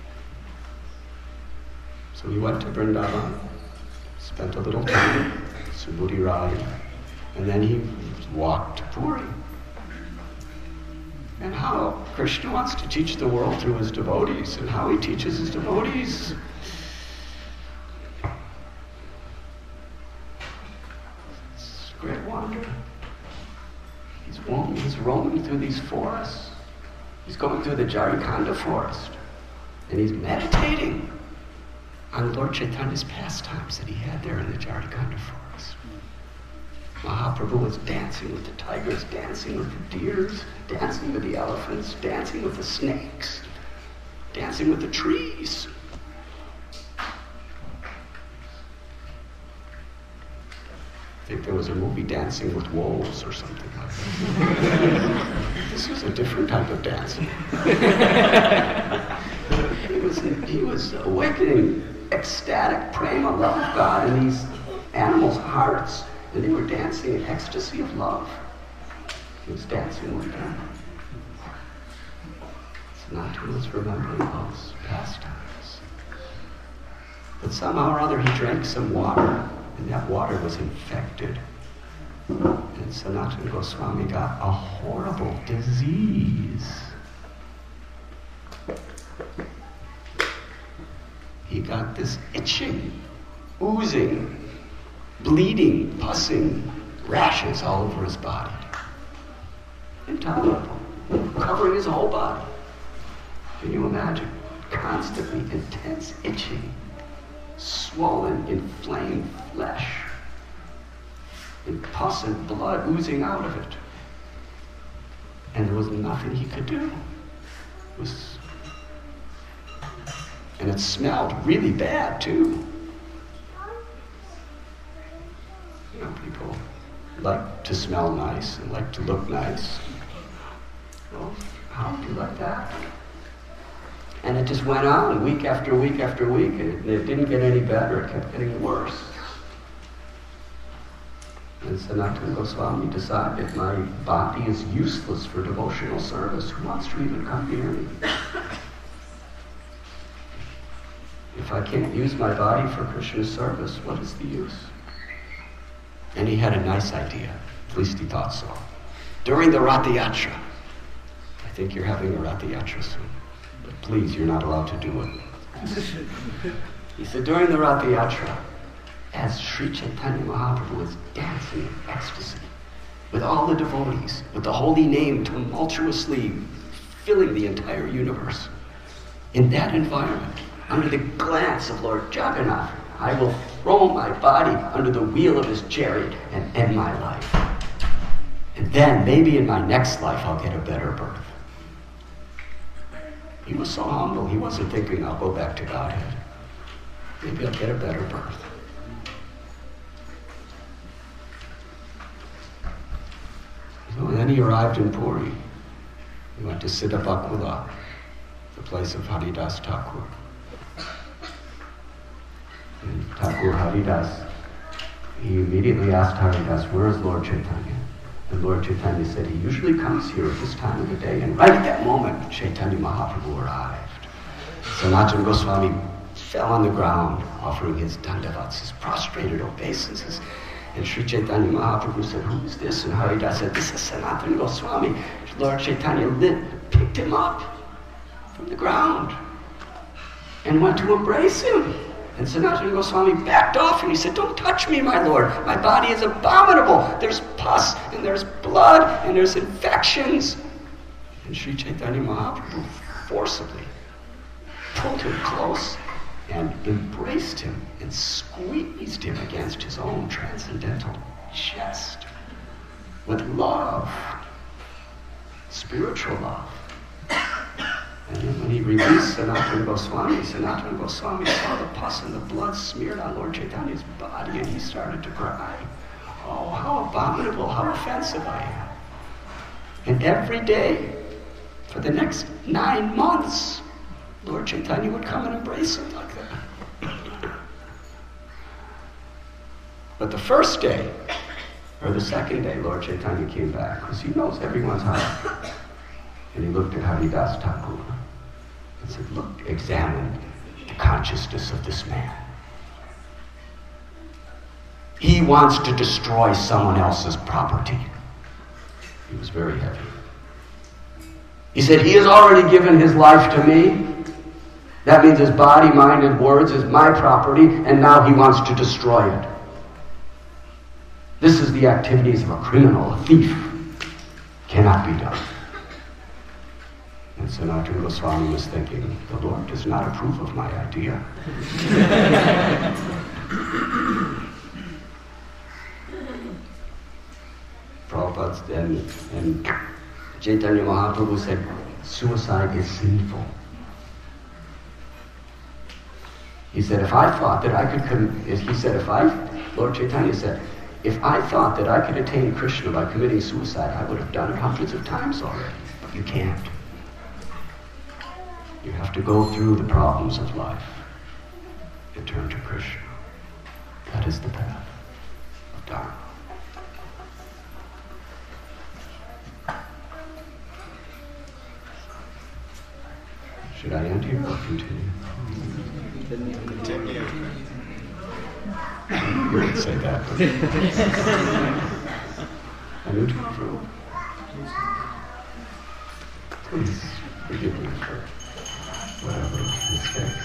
So he went to Vrindavan, spent a little time, Subhuti Rai, and then he walked to Puri. And how Krishna wants to teach the world through his devotees, and how he teaches his devotees. It's a great wonder. He's roaming, he's roaming through these forests. He's going through the Jarikhanda forest, and he's meditating on Lord Chaitanya's pastimes that he had there in the Jarikhanda forest. Mahaprabhu was dancing with the tigers, dancing with the deers, dancing with the elephants, dancing with the snakes, dancing with the trees. I think there was a movie, Dancing with Wolves, or something like that. This was a different type of dancing. he was he was awakening ecstatic prema, love of God, in these animals' hearts. And they were dancing in ecstasy of love. He was dancing with them. Sanatana was remembering those pastimes. But somehow or other he drank some water, and that water was infected. And Sanatana Goswami got a horrible disease. He got this itching, oozing, bleeding, pussing, rashes all over his body. Intolerable. Covering his whole body. Can you imagine? Constantly intense itching, swollen, inflamed flesh, and pus and blood oozing out of it. And there was nothing he could do. It was, and it smelled really bad too. You know, people like to smell nice and like to look nice. Well, how would you like that? And it just went on week after week after week, and it, it didn't get any better, it kept getting worse. And Sanatana Goswami decided, my body is useless for devotional service. Who wants to even come near me? If I can't use my body for Krishna's service, what is the use? And he had a nice idea. At least he thought so. During the Ratha Yatra, I think you're having a Ratha Yatra soon, but please, you're not allowed to do it. He said, during the Ratha Yatra, as Sri Chaitanya Mahaprabhu was dancing in ecstasy with all the devotees, with the holy name tumultuously filling the entire universe, in that environment, under the glance of Lord Jagannath, I will throw my body under the wheel of his chariot and end my life. And then, maybe in my next life, I'll get a better birth. He was so humble, he wasn't thinking, I'll go back to Godhead. Maybe I'll get a better birth. So then he arrived in Puri. He went to Siddha Bakula, the place of Haridas Thakur. And Thakur Haridas, he immediately asked Haridas, where is Lord Chaitanya? And Lord Chaitanya said, he usually comes here at this time of the day. And right at that moment, Chaitanya Mahaprabhu arrived. Sanatana Goswami fell on the ground, offering his dandavats, his prostrated obeisances. And Sri Chaitanya Mahaprabhu said, who is this? And Haridas said, this is Sanatana Goswami. Lord Chaitanya lit, picked him up from the ground and went to embrace him. And Sanatana Goswami backed off and he said, don't touch me, my Lord. My body is abominable. There's pus and there's blood and there's infections. And Sri Chaitanya Mahaprabhu forcibly pulled him close and embraced him and squeezed him against his own transcendental chest with love, spiritual love. And then when he released Sanatana Goswami, Sanatana Goswami saw the pus and the blood smeared on Lord Chaitanya's body and he started to cry. Oh, how abominable, how offensive I am. And every day, for the next nine months, Lord Chaitanya would come and embrace him like that. But the first day, or the second day, Lord Chaitanya came back, because he knows everyone's heart. And he looked at Haridas Thakur and said, look, examine the consciousness of this man. He wants to destroy someone else's property. He was very heavy. He said, he has already given his life to me. That means his body, mind, and words is my property, and now he wants to destroy it. This is the activities of a criminal, a thief. Cannot be done. And Sanatana Goswami was thinking, the Lord does not approve of my idea. Prabhupada and, and Chaitanya Mahaprabhu said, suicide is sinful. He said, if I thought that I could, com- he said, if I, Lord Chaitanya said, if I thought that I could attain Krishna by committing suicide, I would have done it hundreds of times already. But you can't. You have to go through the problems of life and turn to Krishna. That is the path of Dharma. Should I end here or continue? Continue. You would say that. I need to improve. Please forgive me for whatever mistakes.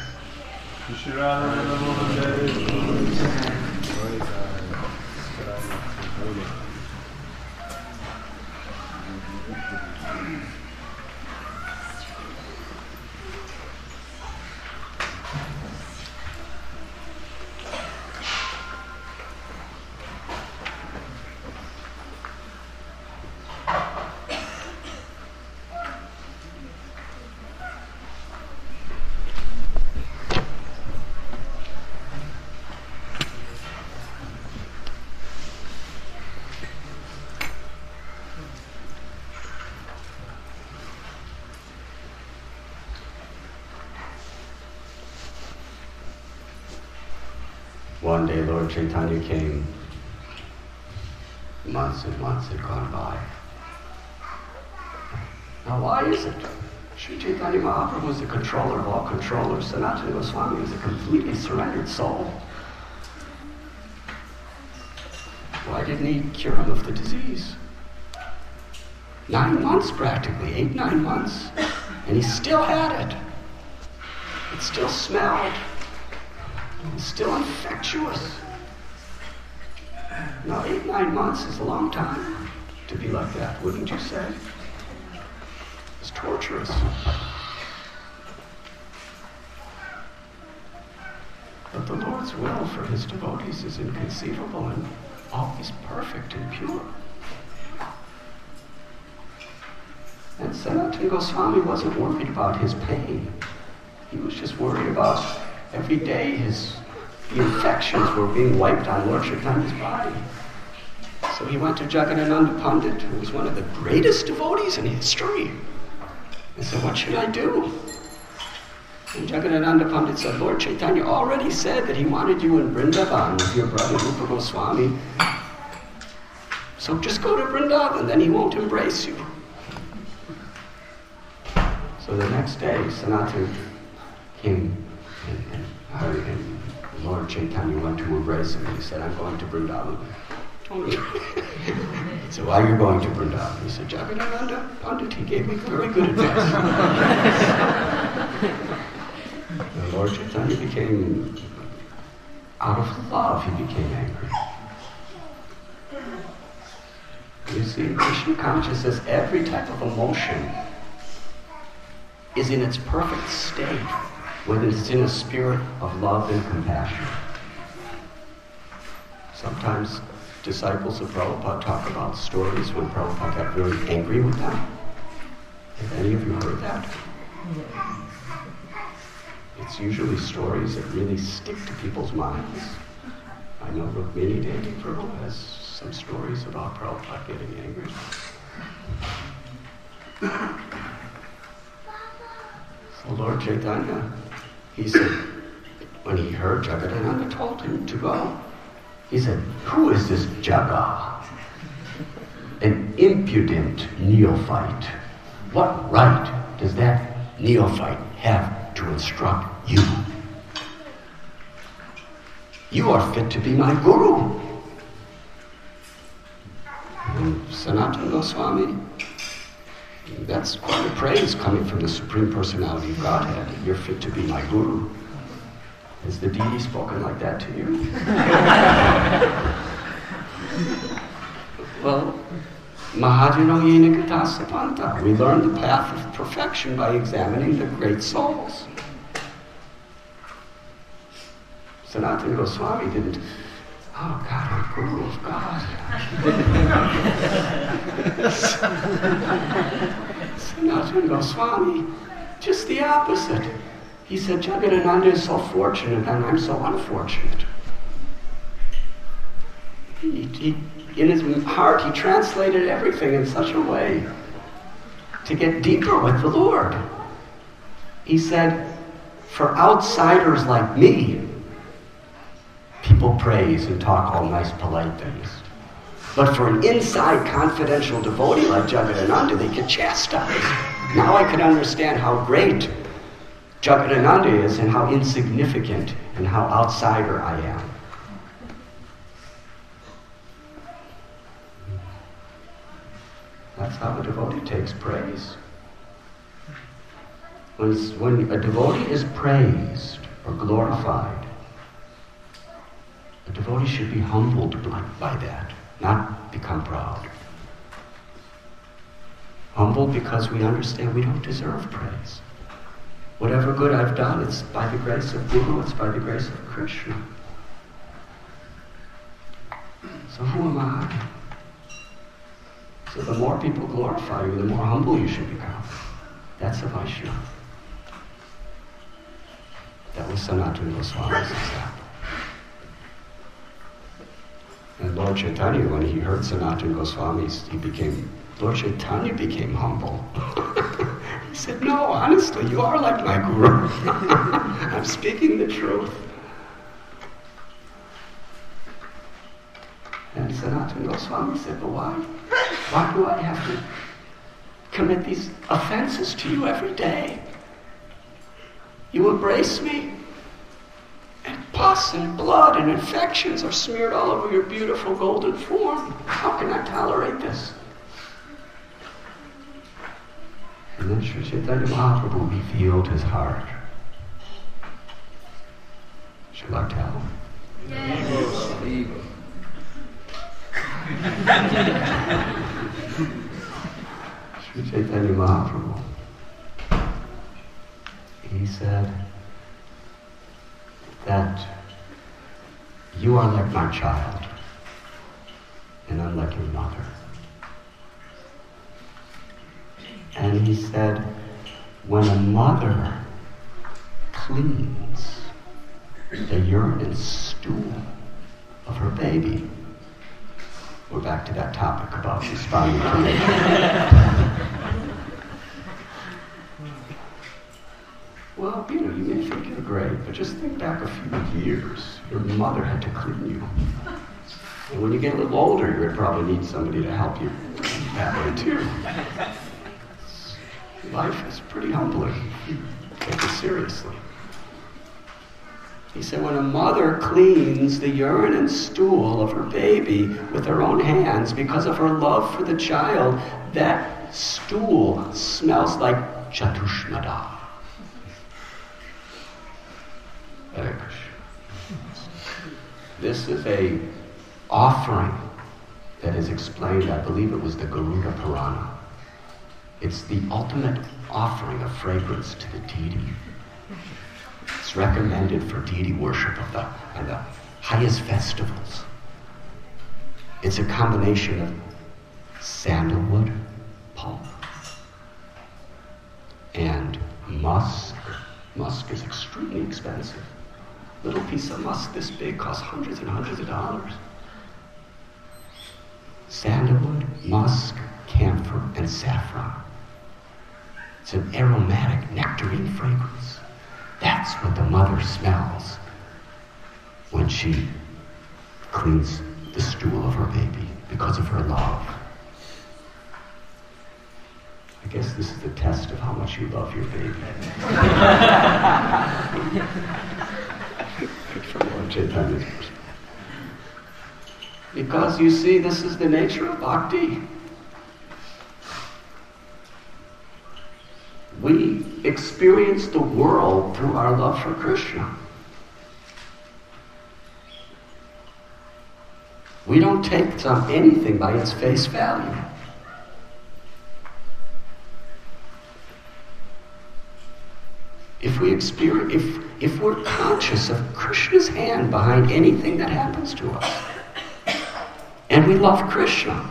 One day Lord Chaitanya came. Months and months had gone by. Now why is it? Sri Chaitanya Mahaprabhu was the controller of all controllers. Sanatana Goswami was a completely surrendered soul. Why didn't he cure him of the disease? Nine months practically, eight, nine months. And he still had it. It still smelled. It's still infectious. Now, eight, nine months is a long time to be like that, wouldn't you say? It's torturous. But the Lord's will for his devotees is inconceivable and always perfect and pure. And Sanatana Goswami wasn't worried about his pain. He was just worried about every day his the infections were being wiped on Lord Chaitanya's body. So he went to Jagadananda Pandit, who was one of the greatest devotees in history, and said, what should I do? And Jagadananda Pandit said, Lord Chaitanya already said that he wanted you in Vrindavan with your brother Rupa Goswami. So just go to Vrindavan, then he won't embrace you. So the next day, Sanatana came and, and, and Lord Chaitanya went to embrace him and he said, I'm going to Vrindavan. Tony. So why are you going to Vrindavan? He said, Jagadananda Pandit, he gave me very good advice. The Lord Chaitanya became, out of love, he became angry. You see, in Krishna consciousness, every type of emotion is in its perfect state when it's in a spirit of love and compassion. Sometimes disciples of Prabhupada talk about stories when Prabhupada got very angry with them. Have any of you heard that? It's usually stories that really stick to people's minds. I know Rukmini Devi Prabhu has some stories about Prabhupada getting angry. So Lord Chaitanya, he said, when he heard Jagadananda told him to go, he said, who is this Jaga? An impudent neophyte. What right does that neophyte have to instruct you? You are fit to be my guru. And Sanatana Goswami, that's quite a praise coming from the Supreme Personality of Godhead. You're fit to be my guru. Has the deity spoken like that to you? Well, Mahajano Yena Gatasapanta. We learn the path of perfection by examining the great souls. Sanatana Goswami didn't, oh God, I'm Guru of God. Sanatana Goswami, just the opposite. He said, Jagadananda is so fortunate and I'm so unfortunate. He, he, in his heart, he translated everything in such a way to get deeper with the Lord. He said, for outsiders like me, people praise and talk all nice, polite things. But for an inside confidential devotee like Jagadananda, they get chastised. Now I can understand how great Jagadananda is and how insignificant and how outsider I am. That's how a devotee takes praise. When, when a devotee is praised or glorified, a devotee should be humbled by, by that, not become proud. Humbled because we understand we don't deserve praise. Whatever good I've done, it's by the grace of Guru, it's by the grace of Krishna. So who am I? So the more people glorify you, the more humble you should become. That's a Vaishnava. That was Sanatana Goswami's example. And Lord Chaitanya, when he heard Sanatana Goswami, he became, Lord Chaitanya became humble. He said, no, honestly, you are like my guru. I'm speaking the truth. And Sanatana Goswami said, but why? Why do I have to commit these offenses to you every day? You embrace me, and pus and blood and infections are smeared all over your beautiful golden form. How can I tolerate this? And then Sri Chaitanya Mahaprabhu revealed his heart. Shall I tell? Yes. Sri Chaitanya Mahaprabhu, he said that you are like my child and I'm like your mother. And he said, when a mother cleans the urine and stool of her baby, we're back to that topic about responding to nature. Well, you know, you may think you're great, but just think back a few years. Your mother had to clean you. And when you get a little older, you're going to probably need somebody to help you that way too. Life is pretty humbling. Take it seriously. He said, when a mother cleans the urine and stool of her baby with her own hands because of her love for the child, that stool smells like Chatushmada. Hare Krishna. This is a offering that is explained, I believe it was the Garuda Purana. It's the ultimate offering of fragrance to the deity. It's recommended for deity worship of the, and the highest festivals. It's a combination of sandalwood pulp and musk. Musk is extremely expensive. A little piece of musk this big costs hundreds and hundreds of dollars. Sandalwood, musk, camphor, and saffron. It's an aromatic nectarine fragrance. That's what the mother smells when she cleans the stool of her baby because of her love. I guess this is the test of how much you love your baby. From Lord Chaitanya's perspective. Because you see, this is the nature of bhakti. We experience the world through our love for Krishna. We don't take some anything by its face value. If we experience, if if we're conscious of Krishna's hand behind anything that happens to us, and we love Krishna,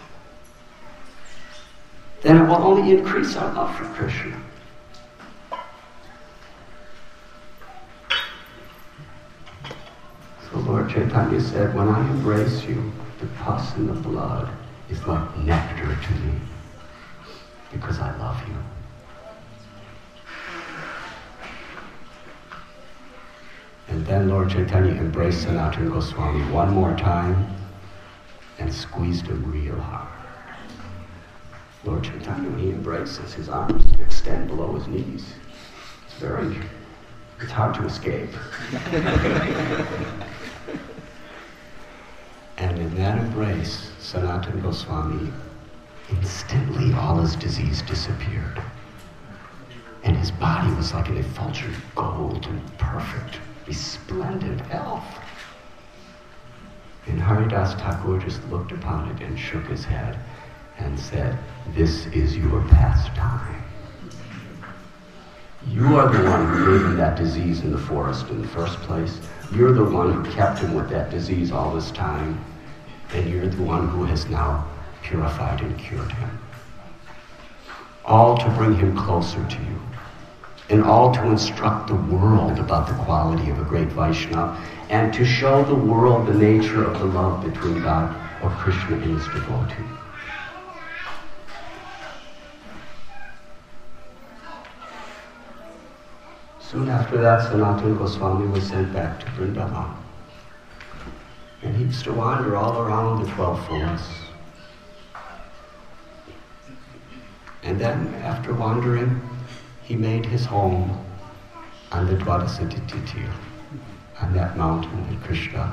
then it will only increase our love for Krishna. So Lord Chaitanya said, when I embrace you, the pus and the blood is like nectar to me, because I love you. And then Lord Chaitanya embraced Sanatana Goswami one more time and squeezed him real hard. Lord Chaitanya, when he embraces, his arms extend below his knees. It's very, it's hard to escape. And in that embrace, Sanatana Goswami, instantly all his disease disappeared. And his body was like an effulgent gold and perfect, resplendent health. And Haridas Thakur just looked upon it and shook his head and said, this is your pastime. You are the one who gave him that disease in the forest in the first place. You're the one who kept him with that disease all this time. And you're the one who has now purified and cured him. All to bring him closer to you. And all to instruct the world about the quality of a great Vaishnava, and to show the world the nature of the love between God or Krishna and his devotee. Soon after that, Sanatana Goswami was sent back to Vrindavan. And he used to wander all around the twelve forests. And then, after wandering, he made his home on the Dwadasatitithya, on that mountain that Krishna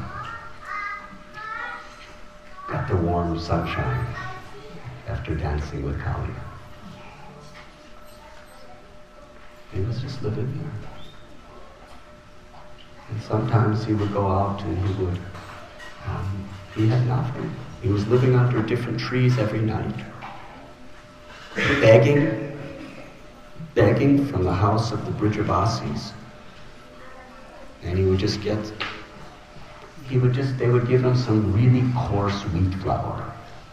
got the warm sunshine after dancing with Kali. He was just living there. And sometimes he would go out and he would, um, he had nothing. He was living under different trees every night, begging, begging from the house of the Brijavasis. And he would just get, he would just, they would give him some really coarse wheat flour.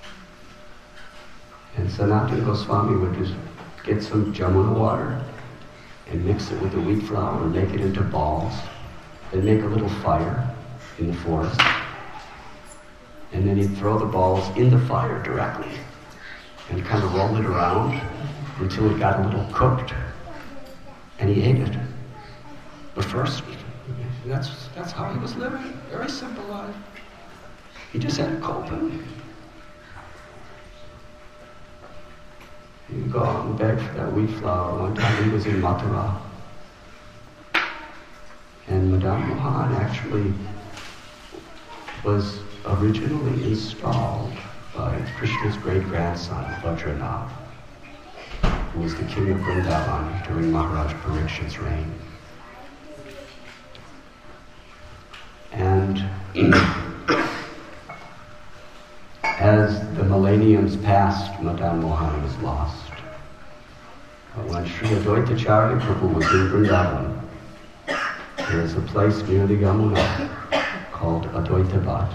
And Sanatana Goswami would just get some Jamuna water and mix it with the wheat flour and make it into balls. Then make a little fire in the forest. And then he'd throw the balls in the fire directly and kind of roll it around until it got a little cooked. And he ate it. But first, that's that's how he was living. Very simple life. He just had a coping. He would go out and beg for that wheat flour. One time he was in Mathura. And And Madan Mohan actually was originally installed by Krishna's great-grandson, Vajranath, who was the king of Vrindavan during Maharaj Parikshit's reign. And as the millenniums passed, Madan Mohan was lost. But when Sri Advaitacharya Prabhu was in Vrindavan, there is a place near the Yamuna called Advaita Bhat.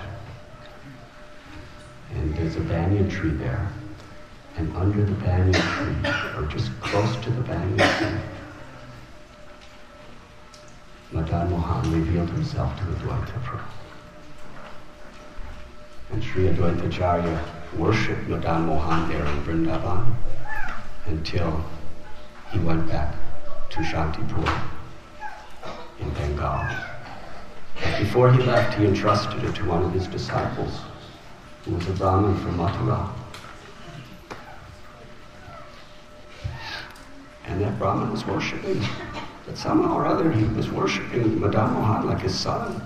And there's a banyan tree there. And under the banyan tree, or just close to the banyan tree, Madan Mohan revealed himself to Advaita Prabhu. And Sri Advaitacharya worshipped Madan Mohan there in Vrindavan until he went back to Shantipur in Bengal. But before he left, he entrusted it to one of his disciples, who was a Brahmin from Mathura. And that Brahmin was worshipping, but somehow or other he was worshipping Madan Mohan like his son.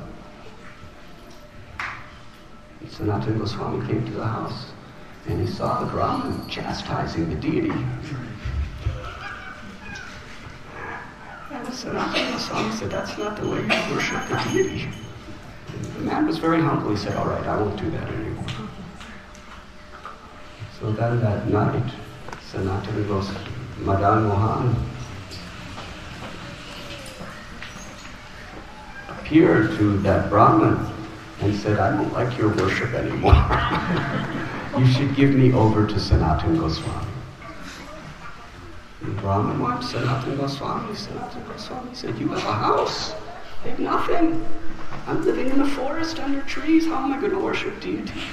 And Sanatana Goswami came to the house, and he saw the Brahmin chastising the deity. And Sanatana Goswami said, "That's not the way you worship the deity." And the man was very humble. He said, "All right, I won't do that anymore." So then that night, Sanatana Goswami, Madan Mohan, appeared to that Brahmin and said, "I don't like your worship anymore. You should give me over to Sanatana Goswami." And the Brahmin went to Sanatana Goswami. Sanatana Goswami said, "You have a house. I have nothing. I'm living in a forest under trees. How am I going to worship deity?"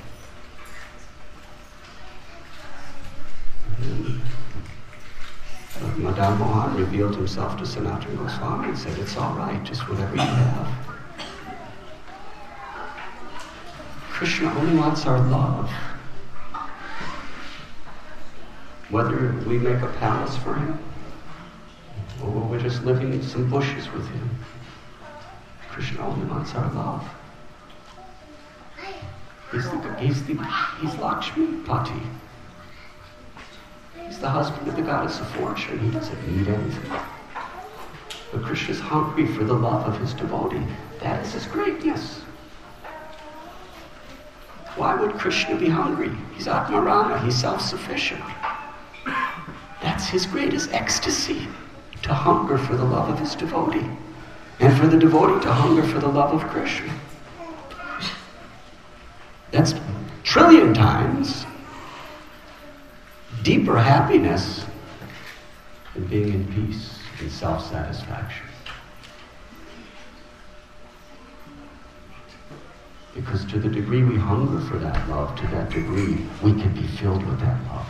And But Madan Mohan revealed himself to Sanatana Goswami and said, "It's all right, just whatever you have." Krishna only wants our love. Whether we make a palace for him, or we're just living in some bushes with him, Krishna only wants our love. He's the, he's the, he's Lakshmi Pati. He's the husband of the goddess of fortune. He doesn't need anything. But Krishna's hungry for the love of his devotee. That is his greatness. Why would Krishna be hungry? He's Atmarana. He's self-sufficient. That's his greatest ecstasy, to hunger for the love of his devotee. And for the devotee to hunger for the love of Krishna. That's trillion times deeper happiness than being in peace and self-satisfaction. Because to the degree we hunger for that love, to that degree we can be filled with that love.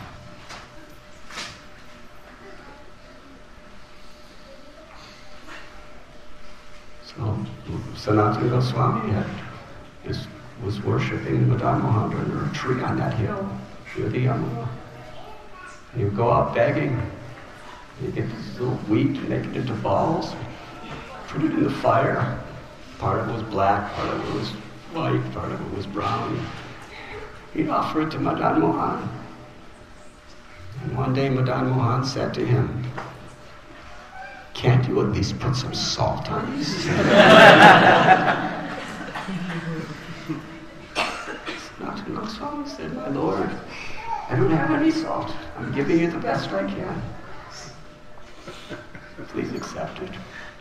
So Sanatana Goswami had, is, was worshipping Madan Mohan under a tree on that hill near the Yamuna. And he would go out begging. He'd get this little wheat and make it into balls, put it in the fire. Part of it was black, part of it was white, part of it was brown. He'd offer it to Madan Mohan. And one day Madan Mohan said to him, "Can't you at least put some salt on these?" Sanatana Goswami said, "My Lord, I don't have any salt. I'm giving you the best I can. Please accept it."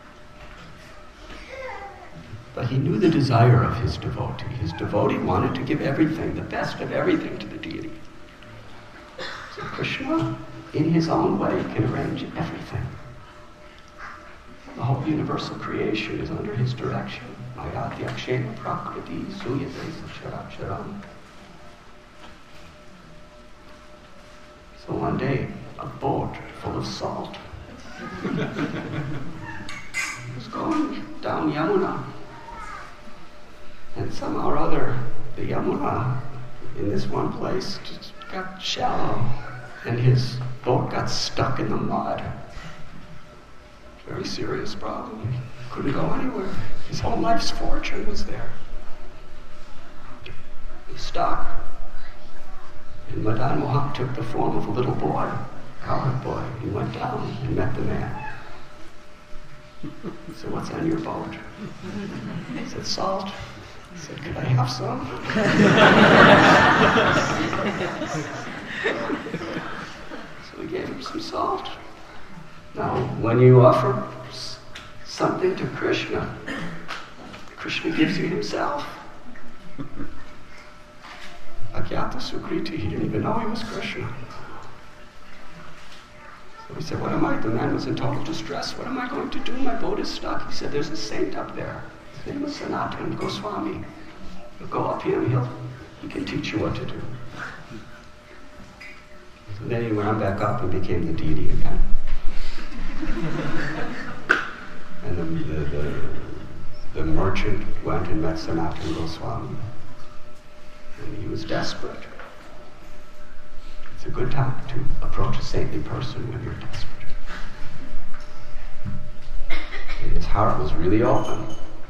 But he knew the desire of his devotee. His devotee wanted to give everything, the best of everything, to the deity. So Krishna, in his own way, can arrange everything. The whole universal creation is under his direction. Mayadhyakshena prakriti suyate sacharacharam. So one day, a boat full of salt was going down Yamuna. And somehow or other, the Yamuna in this one place just got shallow, and his boat got stuck in the mud. Very serious problem. He couldn't go anywhere. His whole life's fortune was there. He was stuck. And Madan Mohan took the form of a little boy, a cowherd boy. He went down and met the man. He said, "What's on your boat?" He said, "Salt." He said, "Could I have some?" So he gave him some salt. Now, when you offer s- something to Krishna, Krishna gives you himself. Agyata Sukriti, he didn't even know he was Krishna. So he said, "What am I?" The man was in total distress. "What am I going to do? My boat is stuck." He said, "There's a saint up there. His name is Sanatana Goswami. You go up him, he'll, he can teach you what to do." So then he went back up and became the deity again. And the, the, the, the merchant went and met Sanatana Goswami. And he was desperate. It's a good time to approach a saintly person when you're desperate. And his heart was really open.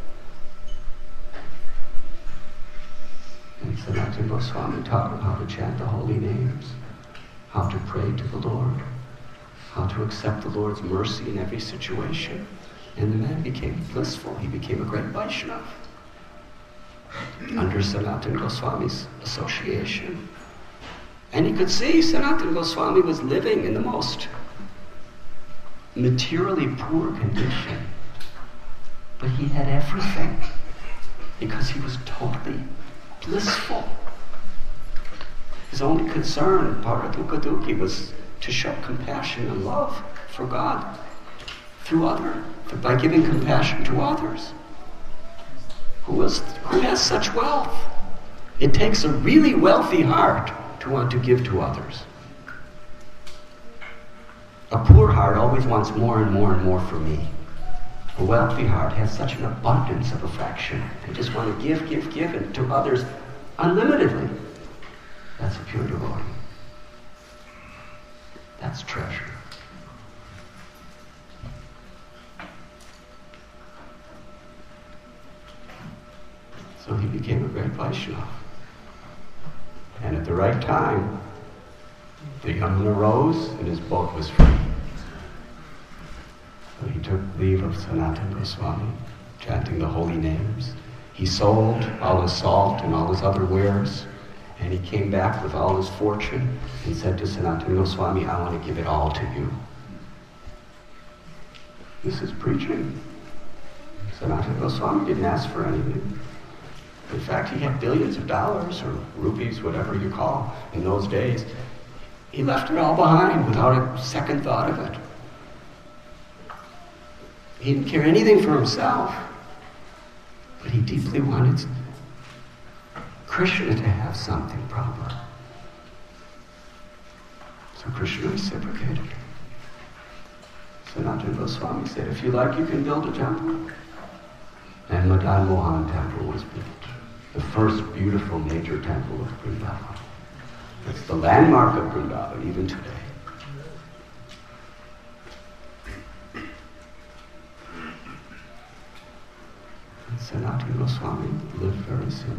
And Sanatana Goswami taught him how to chant the holy names, how to pray to the Lord, how to accept the Lord's mercy in every situation. And the man became blissful. He became a great Vaishnava under Sanatana Goswami's association. And he could see Sanatana Goswami was living in the most materially poor condition. But he had everything because he was totally blissful. His only concern, Paradukkaduki, was to show compassion and love for God through other, by giving compassion to others. Who, is, who has such wealth? It takes a really wealthy heart to want to give to others. A poor heart always wants more and more and more for me. A wealthy heart has such an abundance of affection. They just want to give, give, give and to others unlimitedly. That's a pure devotee. That's treasure. So he became a great Vaishnava. And at the right time, the Yamuna rose and his boat was free. So he took leave of Sanatana Goswami, chanting the holy names. He sold all his salt and all his other wares, and he came back with all his fortune and said to Sanatana Goswami, "I want to give it all to you." This is preaching. Sanatana Goswami didn't ask for anything. In fact, he had billions of dollars, or rupees, whatever you call, in those days. He left it all behind without a second thought of it. He didn't care anything for himself, but he deeply wanted Krishna to have something proper. So Krishna reciprocated. Sanatana Goswami said, "If you like, you can build a temple." And Madan Mohan temple was built. The first beautiful major temple of Vrindavan. It's the landmark of Vrindavan even today. And Sanatana Goswami lived very soon.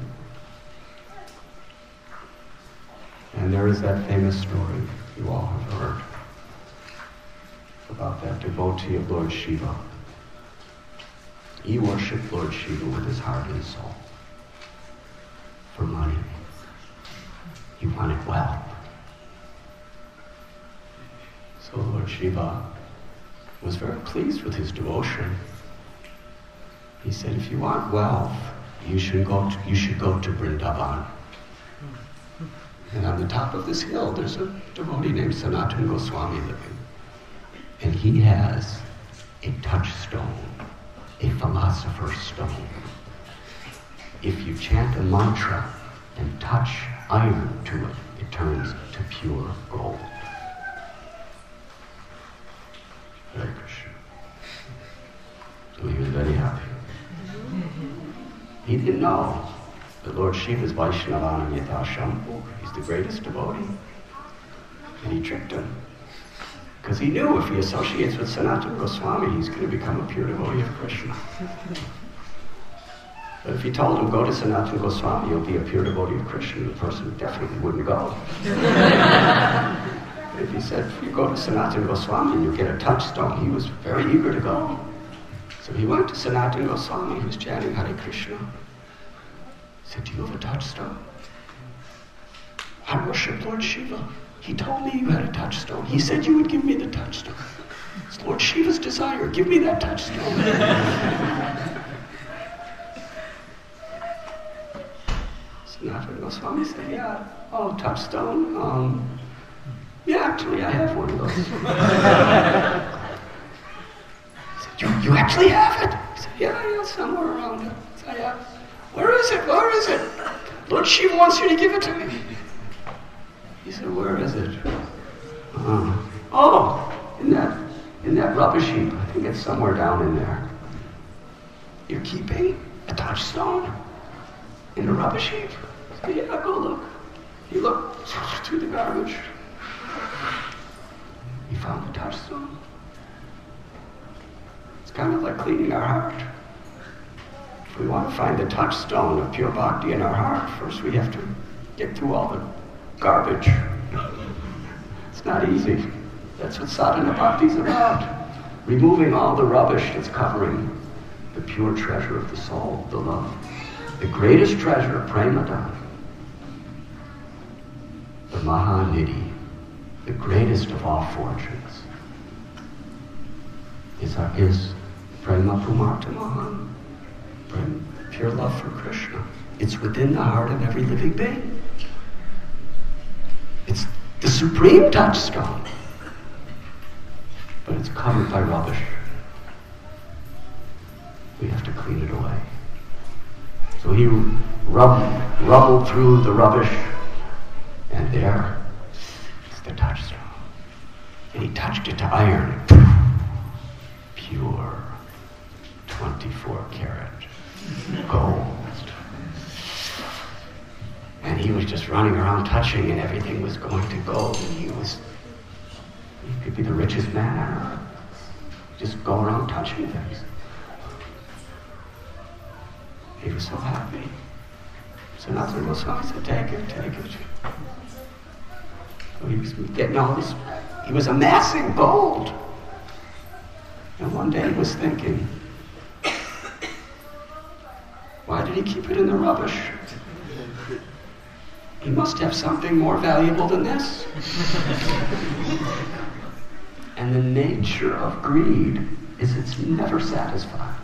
And there is that famous story you all have heard about that devotee of Lord Shiva. He worshipped Lord Shiva with his heart and soul. For money. He wanted wealth. So Lord Shiva was very pleased with his devotion. He said, "If you want wealth, you should go to, you should go to Vrindavan. And on the top of this hill, there's a devotee named Sanatana Goswami living. And he has a touchstone, a philosopher's stone. If you chant a mantra and touch iron to it, it turns to pure gold." Hare Krishna. So he was very happy. He didn't know that Lord Shiva is Vaishnavanam Yatha Shambhu. He's the greatest devotee. And he tricked him. Because he knew if he associates with Sanatana Goswami, he's going to become a pure devotee of Krishna. But if he told him, go to Sanatana Goswami, you'll be a pure devotee of Krishna, the person definitely wouldn't go. If he said, if you go to Sanatana Goswami, you'll get a touchstone, he was very eager to go. So he went to Sanatana Goswami, who was chanting Hare Krishna. He said, do you have a touchstone? I worship Lord Shiva. He told me you had a touchstone. He said you would give me the touchstone. It's Lord Shiva's desire. Give me that touchstone. Sanatana Goswami said, yeah, oh, touchstone? Um, yeah, actually, I have one of those. He said, you, you actually have it? He said, yeah, yeah, somewhere around it. He said, yeah. Where is it? Where is it? Lord Shiva wants you to give it to me. He said, where is it? Uh, oh, in that, in that rubbish heap. I think it's somewhere down in there. You're keeping a touchstone in a rubbish heap? I said, yeah, go look. He looked through the garbage. He found the touchstone. It's kind of like cleaning our heart. If we want to find the touchstone of pure bhakti in our heart, first we have to get through all the garbage. It's not easy. That's what sadhana bhakti is about. Removing all the rubbish that's covering the pure treasure of the soul, the love. The greatest treasure, Premadhan. The Mahanidhi, the greatest of all fortunes, is, our, is Prema Pumarta Mahan. Prem, pure love for Krishna. It's within the heart of every living being. It's the supreme touchstone, but it's covered by rubbish. We have to clean it away. So he rubbed, rubbled through the rubbish, and there is the touchstone. And he touched it to iron. Pure, twenty-four karat gold. And he was just running around touching, and everything was going to gold. And he was, he could be the richest man on earth. Just go around touching things. He was so happy. So Sanatana Goswami said, take it, take it. So he was getting all this, he was amassing gold. And one day he was thinking, why did he keep it in the rubbish? He must have something more valuable than this. And the nature of greed is it's never satisfied.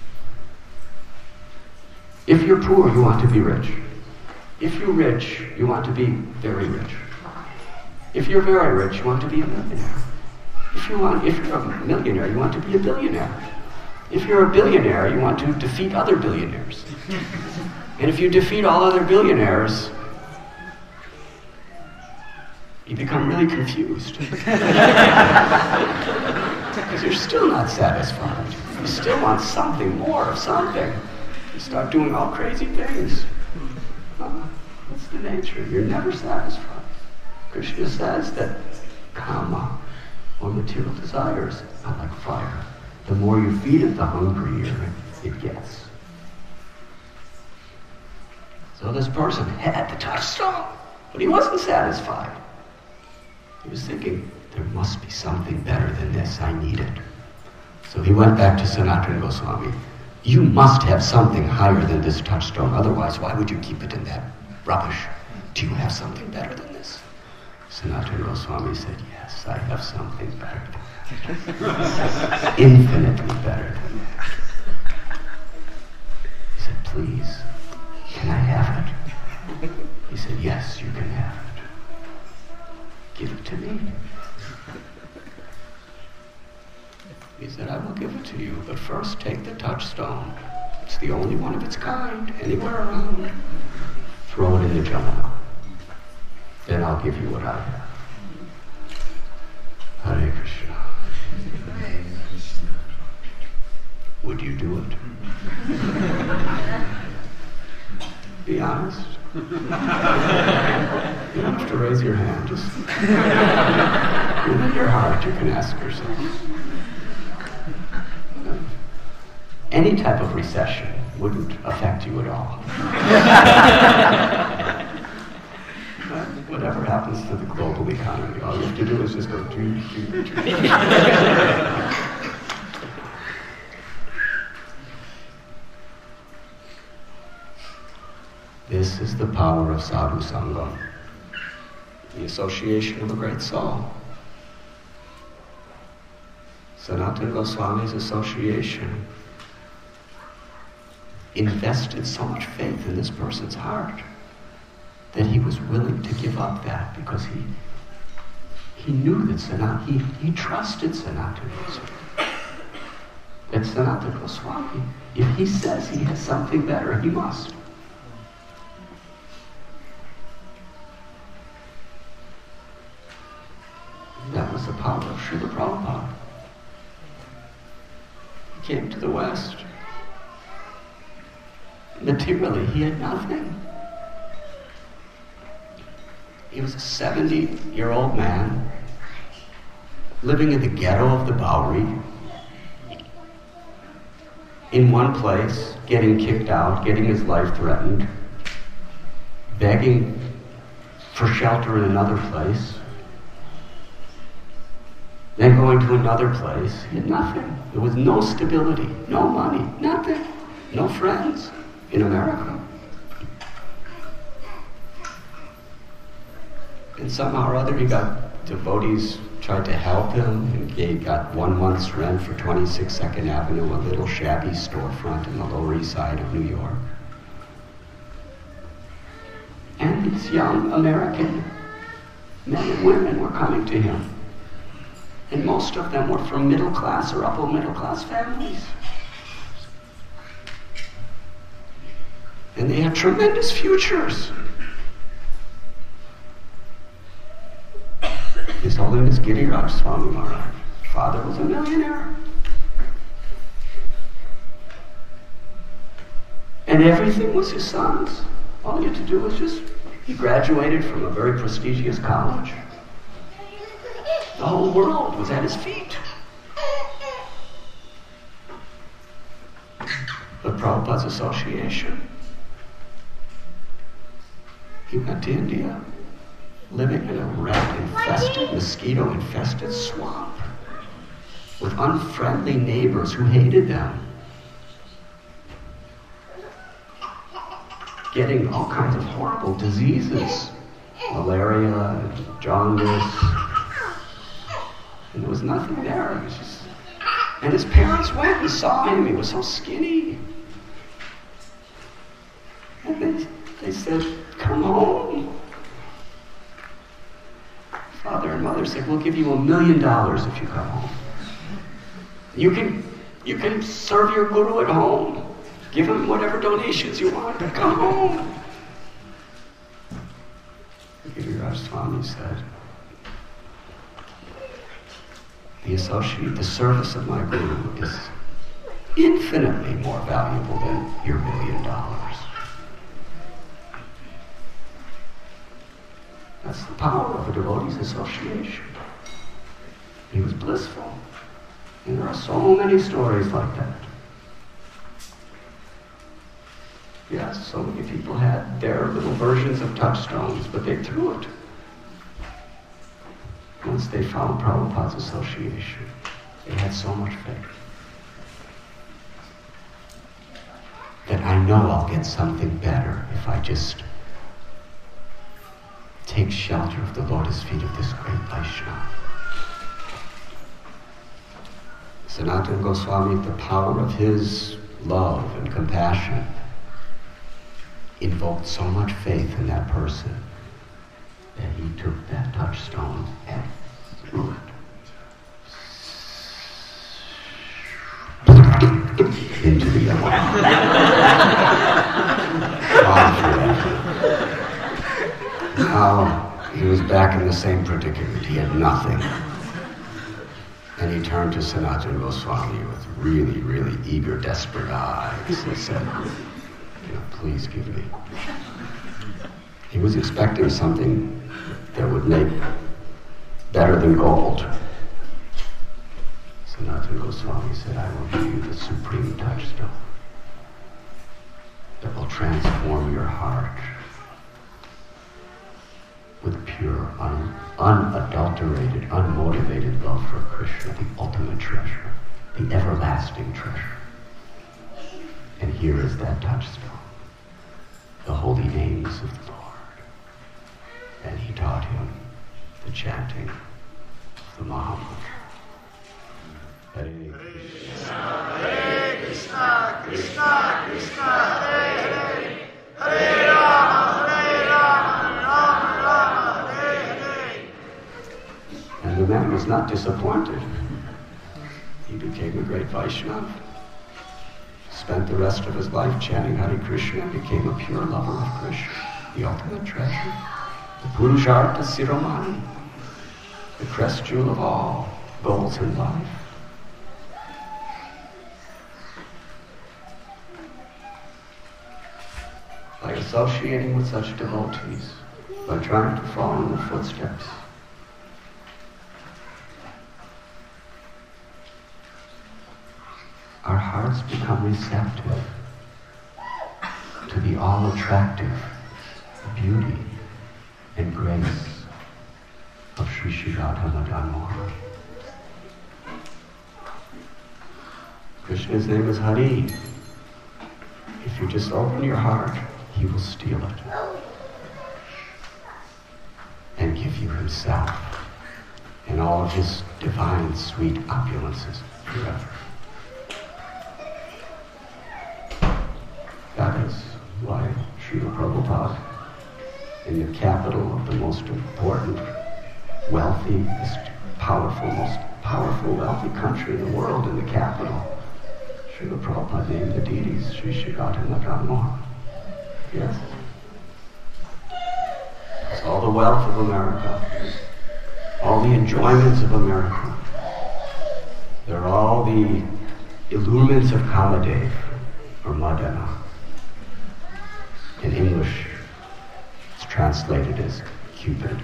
If you're poor, you want to be rich. If you're rich, you want to be very rich. If you're very rich, you want to be a millionaire. If you want, if you're a millionaire, you want to be a billionaire. If you're a billionaire, you want to defeat other billionaires. And if you defeat all other billionaires, you become really confused. Because you're still not satisfied. You still want something more of something. You start doing all crazy things. Well, that's the nature. You're never satisfied. Krishna says that kama, or material desires, are like fire. The more you feed it, the hungrier it gets. So this person had the touchstone, but he wasn't satisfied. He was thinking, there must be something better than this. I need it. So he went back to Sanatana Goswami. You must have something higher than this touchstone. Otherwise, why would you keep it in that rubbish? Do you have something better than this? Sanatana Goswami said, yes, I have something better than that. Infinitely better than that. He said, please, can I have it? He said, yes, you can have it. Give it to me. He said, I will give it to you, but first take the touchstone. It's the only one of its kind, anywhere around. Throw it in the Jamuna. Then I'll give you what I have. Hare Krishna. Would you do it? Be honest. You don't have to raise your hand. Just your heart, you can ask yourself. Any type of recession wouldn't affect you at all. But whatever happens to the global economy, all you have to do is just go do, do, do. This is the power of sadhu sangam, the association of a great soul. Sanatana Goswami's association invested so much faith in this person's heart that he was willing to give up that because he he knew that Sanat, he, he trusted Sanatana Goswami. That Sanatana Goswami, if he says he has something better, he must. That was the power of Srila Prabhupada. He came to the West. Materially, he had nothing. He was a seventy-year-old man living in the ghetto of the Bowery, in one place, getting kicked out, getting his life threatened, begging for shelter in another place, then going to another place. He had nothing. There was no stability, no money, nothing, no friends in America. And somehow or other he got, devotees tried to help him, and he got one month's rent for twenty-six Second Avenue, a little shabby storefront in the Lower East Side of New York. And these young American men and women were coming to him. And most of them were from middle class or upper middle class families. And they had tremendous futures. His Holiness Giriraj Swami Maharaj, father was a millionaire. And everything was his son's. All he had to do was just, he graduated from a very prestigious college. The whole world was at his feet. But Prabhupada's association, he went to India, living in a rat-infested, mosquito-infested swamp, with unfriendly neighbors who hated them, getting all kinds of horrible diseases, malaria, jaundice. And there was nothing there. It was just, and his parents went and saw him. He was so skinny. And they, they said, "Come home." Father and mother said, "We'll give you a million dollars if you come home. You can, you can serve your guru at home. Give him whatever donations you want, but come home." Giriraj Swami said, The associate, the service of my guru is infinitely more valuable than your million dollars. That's the power of a devotee's association. He was blissful. And there are so many stories like that. Yes, so many people had their little versions of touchstones, but they threw it once they found Prabhupada's association. They had so much faith that I know I'll get something better if I just take shelter of the lotus feet of this great Vaishnava. Sanatana Goswami, the power of his love and compassion, invoked so much faith in that person that he took that touchstone and threw it into the Yamuna. Now he was back in the same predicament. He had nothing. And he turned to Sanatana Goswami with really, really eager, desperate eyes. He said, you know, please give me. He was expecting something that would make better than gold. Sanatana Goswami said, I will give you the supreme touchstone that will transform your heart with pure, un- unadulterated, unmotivated love for Krishna, the ultimate treasure, the everlasting treasure. And here is that touchstone, the holy names of the Lord. And he taught him the chanting of the Maha Mantra. Hare Krishna, Hare Krishna, Krishna Krishna, Hare Hare, Hare Rama, Hare Rama, Rama Rama, Hare Hare. And the man was not disappointed. He became a great Vaishnava. Spent the rest of his life chanting Hare Krishna and became a pure lover of Krishna, the ultimate treasure, the Purushartha Siromani, the crest jewel of all goals in life. By associating with such devotees, by trying to follow in their footsteps, our hearts become receptive to the all-attractive beauty and grace of Sri Sri Radha Madan Mohan. Krishna's name is Hari. If you just open your heart, he will steal it and give you himself and all of his divine, sweet opulences forever. That is why Srila Prabhupada, in the capital of the most important, wealthy, most powerful, most powerful, wealthy country in the world, in the capital, Srila Prabhupada named the deities Sri Sri Radha Madan Mohan. Yes? It's all the wealth of America, all the enjoyments of America. They're all the allurements of Kamadev, or Madana. In English, it's translated as Cupid.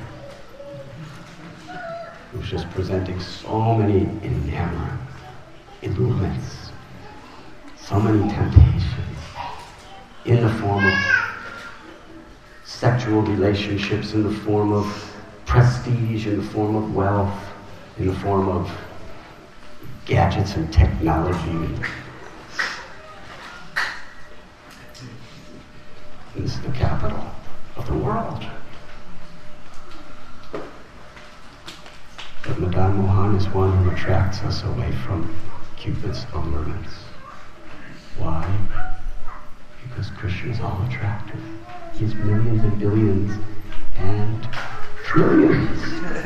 It was just presenting so many enamoring allurements, so many temptations in the form of sexual relationships, in the form of prestige, in the form of wealth, in the form of gadgets and technology. This is the capital of the world. But Madan Mohan is one who attracts us away from Cupid's allurements. Why? Because Krishna is all attractive. He has millions and billions and trillions.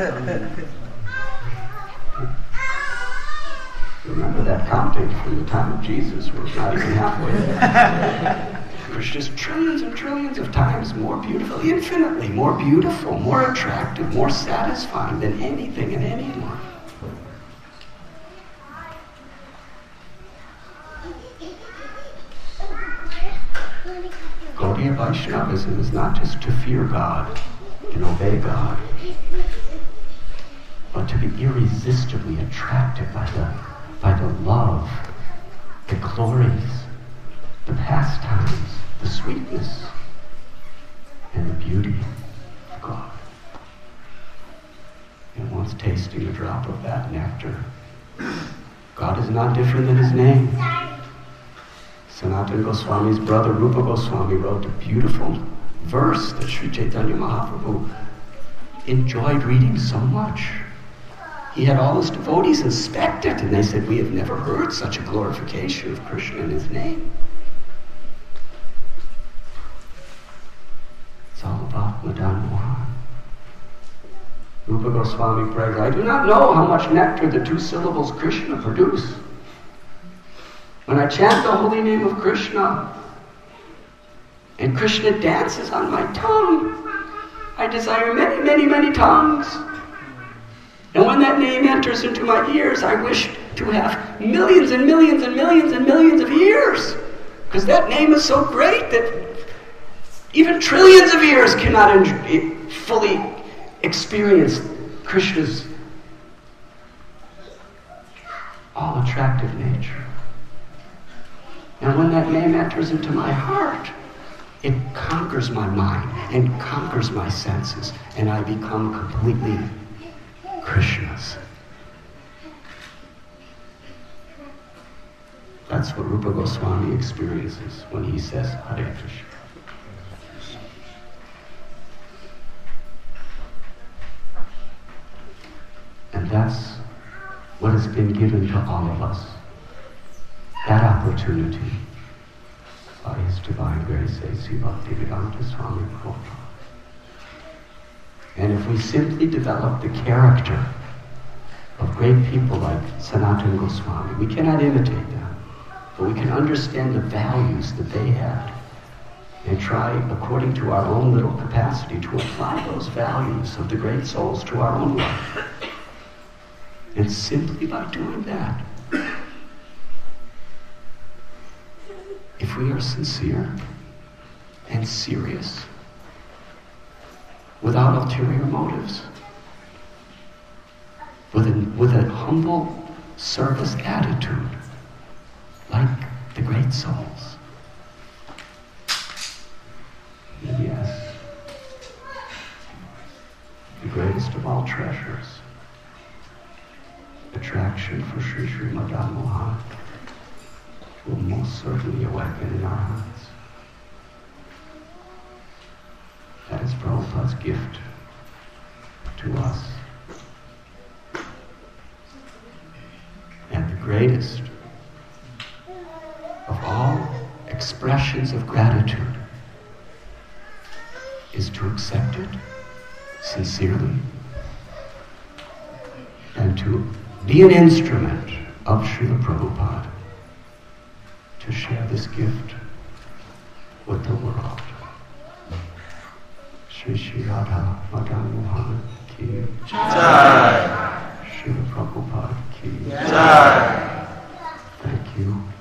Remember that counting from the time of Jesus was not even halfway there. Krishna's trillions and trillions of times more beautiful, infinitely more beautiful, more attractive, more satisfying than anything and anyone. Gaudiya Vaishnavism is not just to fear God and obey God, but to be irresistibly attracted by the, by the love, the glories, the pastimes, the sweetness, and the beauty of God. And once tasting a drop of that nectar, God is not different than his name. Sanatana Goswami's brother Rupa Goswami wrote a beautiful verse that Sri Chaitanya Mahaprabhu enjoyed reading so much. He had all his devotees inspect it, and they said, we have never heard such a glorification of Krishna in his name. It's all about Madan Mohan. Rupa Goswami prays, I do not know how much nectar the two syllables Krishna produce. When I chant the holy name of Krishna, and Krishna dances on my tongue, I desire many, many, many tongues. And when that name enters into my ears, I wish to have millions and millions and millions and millions of ears. Because that name is so great that even trillions of ears cannot enjoy, fully experience Krishna's all attractive nature. And when that name enters into my heart, it conquers my mind and conquers my senses, and I become completely Krishna's. That's what Rupa Goswami experiences when he says Hare Krishna. And that's what has been given to all of us. That opportunity by His divine grace, A C Bhaktivedanta Swami Prabhupada. And if we simply develop the character of great people like Sanatana Goswami, we cannot imitate them, but we can understand the values that they had and try, according to our own little capacity, to apply those values of the great souls to our own life. And simply by doing that, if we are sincere and serious, without ulterior motives, with a, with a humble service attitude, like the great souls, and yes, the greatest of all treasures, attraction for Sri Sri Madan Mohan, will most certainly awaken in our hearts. That is Prabhupada's gift to us. And the greatest of all expressions of gratitude is to accept it sincerely and to be an instrument of Srila Prabhupada to share this gift with the world. Shri Shri Radha Madan Mohan Ki Jai. Srila Prabhupada Ki Jai. Thank you.